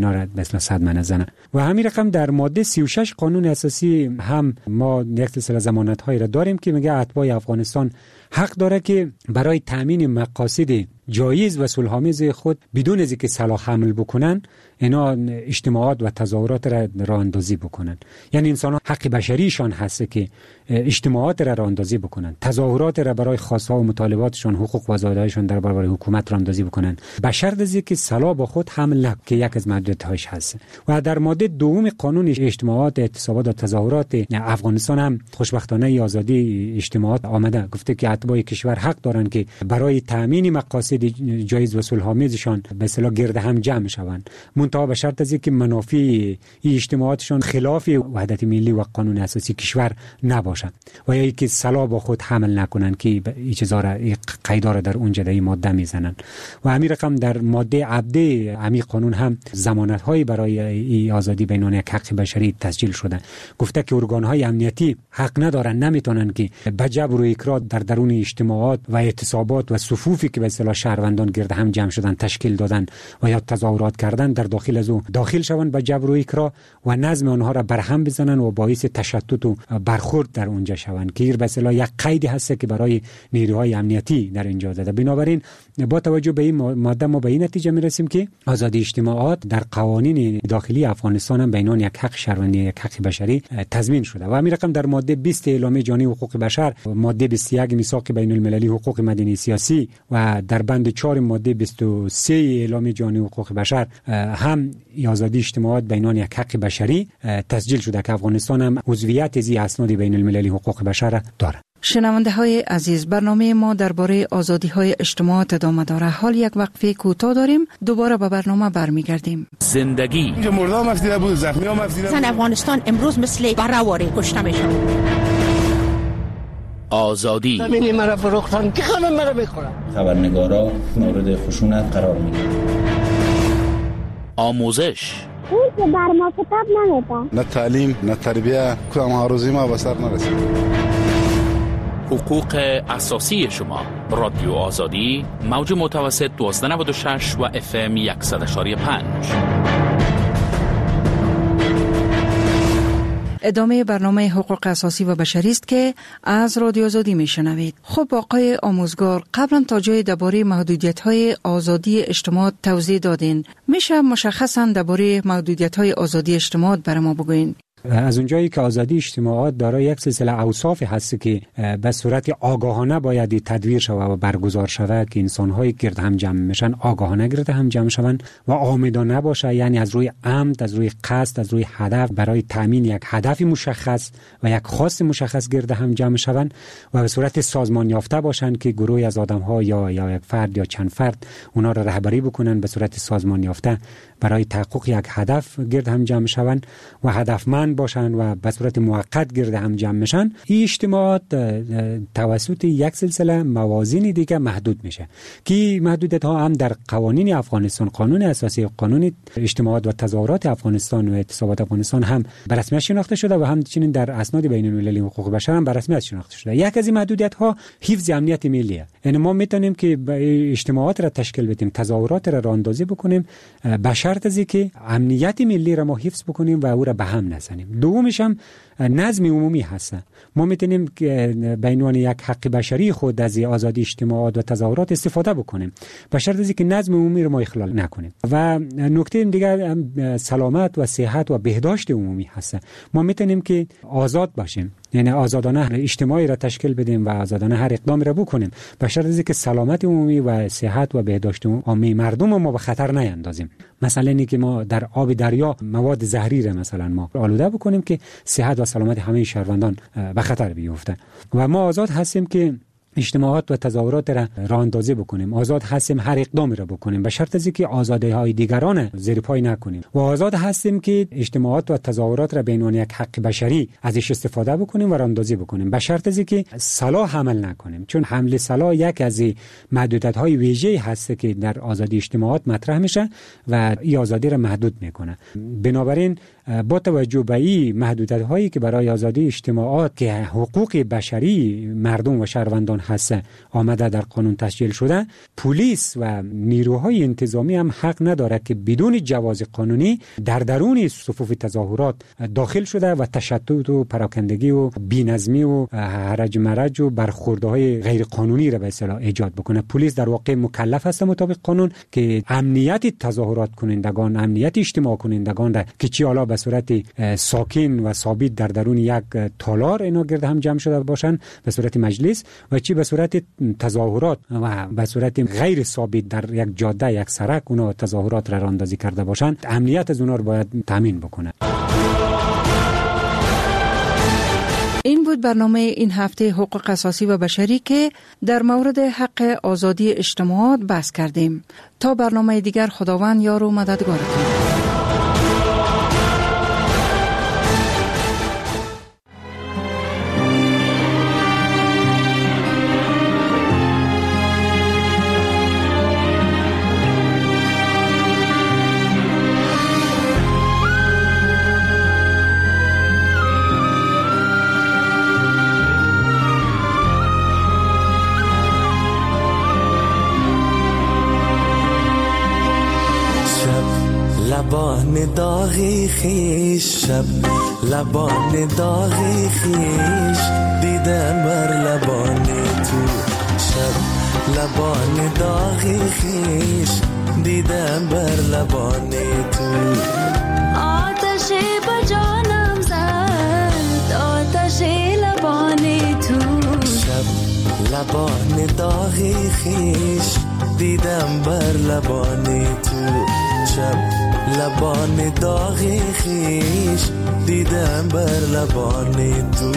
مثلا صدمه نزنه. و همین رقم در ماده 36 قانون اساسی هم ما یک سلسله ضمانت‌هایی را داریم که میگه اتباع افغانستان حق داره که برای تامین مقاصد جایز و صلح‌آمیز خود بدون از اینکه سلاح حمل بکنن اینا اجتماعات و تظاهرات را راه اندازی بکنن. یعنی انسان ها حق بشریشان هست که اجتماعات را راه اندازی بکنن، تظاهرات را برای خواست‌ها و مطالباتشان، حقوق و آزادی‌هایشان در برابر حکومت راه اندازی بکنن، به شرط از اینکه سلاح با خود حمل نکنند که یک از محدودیت‌هاش هست. و در ماده دوم قانون اجتماعات، اعتصابات و تظاهرات افغانستان هم خوشبختانه آزادی اجتماعات آمده، گفته که اتباع کشور حق دارند که برای تامین مقاصد جایز و صلح‌آمیزشان به اصطلاح گرد هم جمع شوند، منتها به شرط از اینکه منافع این اجتماعاتشان خلاف وحدت ملی و قانون اساسی کشور نباشد و یا اینکه سلاح با خود حمل نکنند که این چیزا را قیدا را در اونجا در ماده میزنن. و همین رقم در ماده عبده همین قانون هم ضمانت‌های برای این آزادی بین‌المللی حق بشری تسجیل شده، گفته که ارگان‌های امنیتی حق ندارن، نمیتونن که به جبر و اکراه در درون اجتماعات و اعتصابات و صفوفی که به اصطلاح شهروندان گرد هم جمع شدن تشکیل دادن و یا تظاهرات کردن در داخل از او داخل شوند به جبر و اکراه و نظم آنها را برهم بزنن و باعث تشتت و برخورد در اونجا شوند که به اصطلاح یک قیدی هست که برای نیروهای امنیتی در اینجا زده. بنابراین با توجه به این ماده ما به این نتیجه میرسیم که آزادی اجتماعات در قوانین داخلی افغانستان هم بینان یک حق شهروندی، یک حق بشری تضمین شده. و همین رقم در ماده 20 اعلامیه جهانی حقوق بشر، ماده 21 میثاق بین المللی حقوق مدنی سیاسی و در بند 4 ماده 23 اعلامیه جهانی حقوق بشر هم آزادی اجتماعات بینان یک حق بشری تسجیل شده که افغانستان هم عضویت از اسناد بین المللی حقوق بشر داره. شنونده های عزیز، برنامه ما درباره آزادی های اجتماعات ادامه داره. حال یک وقفه کوتاه داریم، دوباره به برنامه برمیگردیم. زندگی مردم مفیده بود، زخمی ها مفیده بود. افغانستان امروز مثل برآوری کشته میشه. آزادی زمینی مرا فروختن که خانم مرا میخورن. خبرنگارا مورد خشونت قرار میگیرن. آموزش اون که بر ما کتاب نمیده، نه تعلیم نه تربیه، کدام آرزوی ما به سر نرسید. حقوق اساسی شما. رادیو آزادی، موج متوسط 1296 و FM 100.5. ادامه برنامه حقوق اساسی و بشری است که از رادیو آزادی میشنوید. خب آقای آموزگار، قبلا تا جای درباره محدودیت‌های آزادی اجتماعات توضیح دادین. میشه مشخصاً درباره محدودیت‌های آزادی اجتماعات برای ما بگوین؟ از اونجایی که آزادی اجتماعات دارای یک سلسله اوصاف هست که به صورت آگاهانه باید تدویر شود و برگزار شود که انسان‌های گرد هم جمع میشن آگاهانه گرد هم جمع شوند و آمدانه باشه، یعنی از روی عمد، از روی قصد، از روی هدف برای تامین یک هدف مشخص و یک خواست مشخص گرد هم جمع شوند و به صورت سازمان یافته باشند که گروهی از آدم‌ها یا یک فرد یا چند فرد اونا را رهبری بکنن به صورت سازمان یافته برای تحقق یک هدف گرد هم جمع شوند و هدفمند باشن و به صورت موقت گرد هم جمع میشن. این اجتماعات توسط یک سلسله موازین دیگه محدود میشه که محدودیت ها هم در قوانین افغانستان، قانون اساسی، قانون اجتماعات و تظاهرات افغانستان و اعتصابات افغانستان هم به رسمیت شناخته شده و همچنین در اسناد بین المللی حقوق بشر هم به رسمیت شناخته شده. یک از این محدودیت ها حفظ امنیت ملیه. یعنی ما میتونیم که اجتماعات را تشکیل بدیم، تظاهرات را راه اندازی بکنیم به شرط از اینکه امنیت ملی را ما حفظ بکنیم و او را به هم نزنیم. دومش هم نظم عمومی هست. ما میتونیم به عنوان یک حق بشری خود از آزادی اجتماعات و تظاهرات استفاده بکنیم به شرط از اینکه نظم عمومی رو ما اخلال نکنیم. و نکته دیگر سلامت و صحت و بهداشت عمومی هست. ما میتونیم که آزاد باشیم، یعنی آزادانه اجتماعی را تشکیل بدیم و آزادانه هر اقدامی را بکنیم به شرط از اینکه سلامت عمومی و صحت و بهداشت عمومی مردم ما به خطر نیندازیم. مثلا اینکه ما در آب دریا مواد زهری را مثلا ما آلوده بکنیم که صحت و سلامت همه شهروندان به خطر بیفته. و ما آزاد هستیم که اجتماعات و تظاهرات را راه اندازی بکنیم، آزاد هستیم هر اقدامی را بکنیم به شرط از اینکه آزادی‌های دیگران زیر پای نکنیم و آزاد هستیم که اجتماعات و تظاهرات را به عنوان یک حق بشری ازش استفاده بکنیم و راه اندازی بکنیم به شرط از اینکه سلاح حمل نکنیم، چون حمل سلاح یک از محدودیت‌های ویژه‌ای هست که در آزادی اجتماعات مطرح میشه و این آزادی را محدود میکنه. بنابراین با توجه به این محدودیت‌هایی که برای آزادی اجتماعات که حقوق بشری مردم و شهروندان هست آمده در قانون تسجیل شده، پلیس و نیروهای انتظامی هم حق نداره که بدون جواز قانونی در درون صفوف تظاهرات داخل شده و تشتت و پراکندگی و بی‌نظمی و هرج مرج و برخوردهای غیر قانونی را به اصطلاح ایجاد بکنه. پلیس در واقع مکلف است مطابق قانون که امنیت تظاهرات کنندگان، امنیت اجتماع کنندگان را که چی حالا به صورت ساکن و ثابت در درون یک تالار اینا گرد هم جمع شده باشن به صورت مجلس و چی به صورت تظاهرات و به صورت غیر ثابت در یک جاده، یک سرک اونا تظاهرات را راندازی کرده باشن، امنیت از اونا رو باید تامین بکنه. این بود برنامه این هفته حقوق اساسی و بشری که در مورد حق آزادی اجتماعات بحث کردیم. تا برنامه دیگر خداوند یار و مددگارتون. لبان داغی خیش، شب لبان داغی خیش، دیدم بر لبان تو. شب لبان داغی خیش، دیدم بر لبان تو. آتش به جانم زد، آتش لبان تو. شب لبان داغی خیش، دیدم بر لبان تو. شب لبان داغی خیش، دیدم بر لبان تو.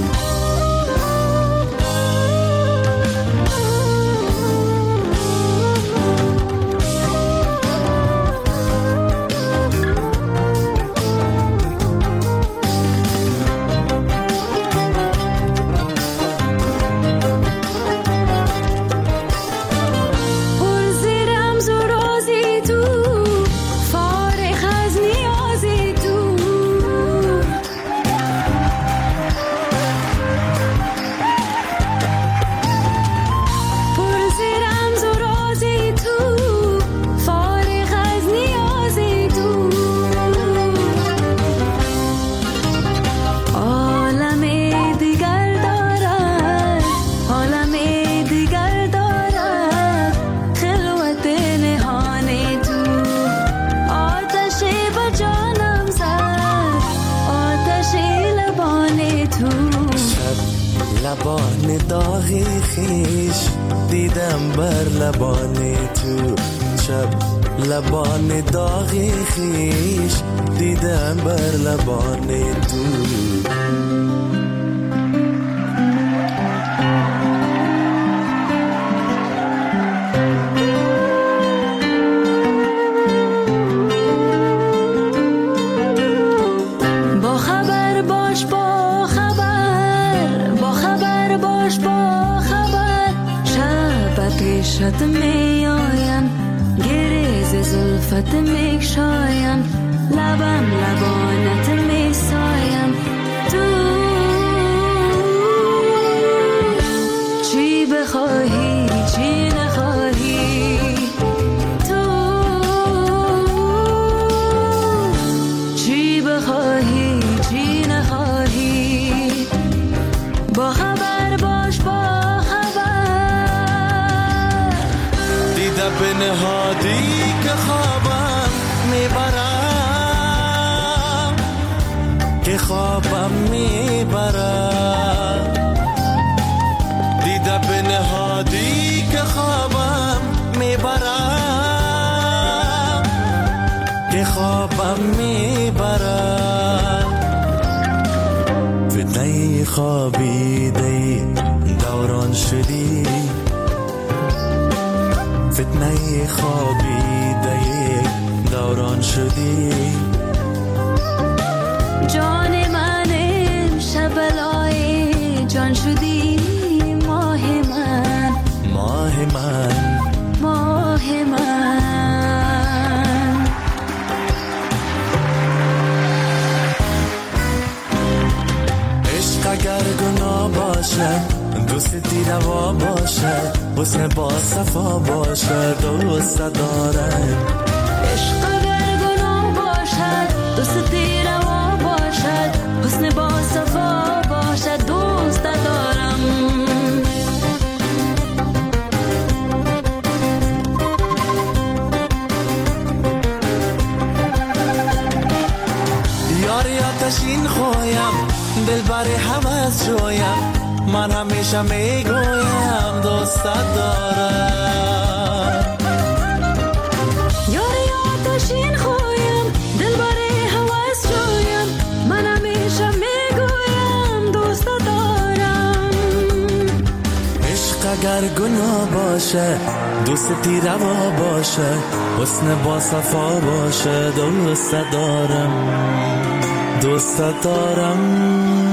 لبان داغی خیش، دیدم بر لبان تو. شب لبان داغی خیش، دیدم بر لبان تو. شد می آیم گریز زلفت می شایم، لبم لبانت می سایم. تو چی بخواهی چی نخواهی، تو چی بخواهی چی نخواهی، با خبر باش با به نهادی که خوابم میبرم، که خوابم میبرم. دیده به نهادی که خوابم میبرم، که خوابم میبرم. فتنه خوابیده دوران شدی، فتنه خوابیده دوران شدی. جان من امشب لای جان شدی، ماه من ماه من ماه من. عشق اگر گناه باشه، دوست دیره روا باشه حسن با صفا باشه دوست دارم عشق اگر گناه باشد دوستی روا باشد حسن با صفا باشد دوست دارم یاری آتشین خویم دل بری حوض جویم من همیشه میگویم دوست دارم یاری آتشین خویم دل بری حوض جویم من همیشه میگویم دوست دارم عشق اگر گناه باشه دوستی روا باشه حسن با صفا باشه دوست دارم دوست دارم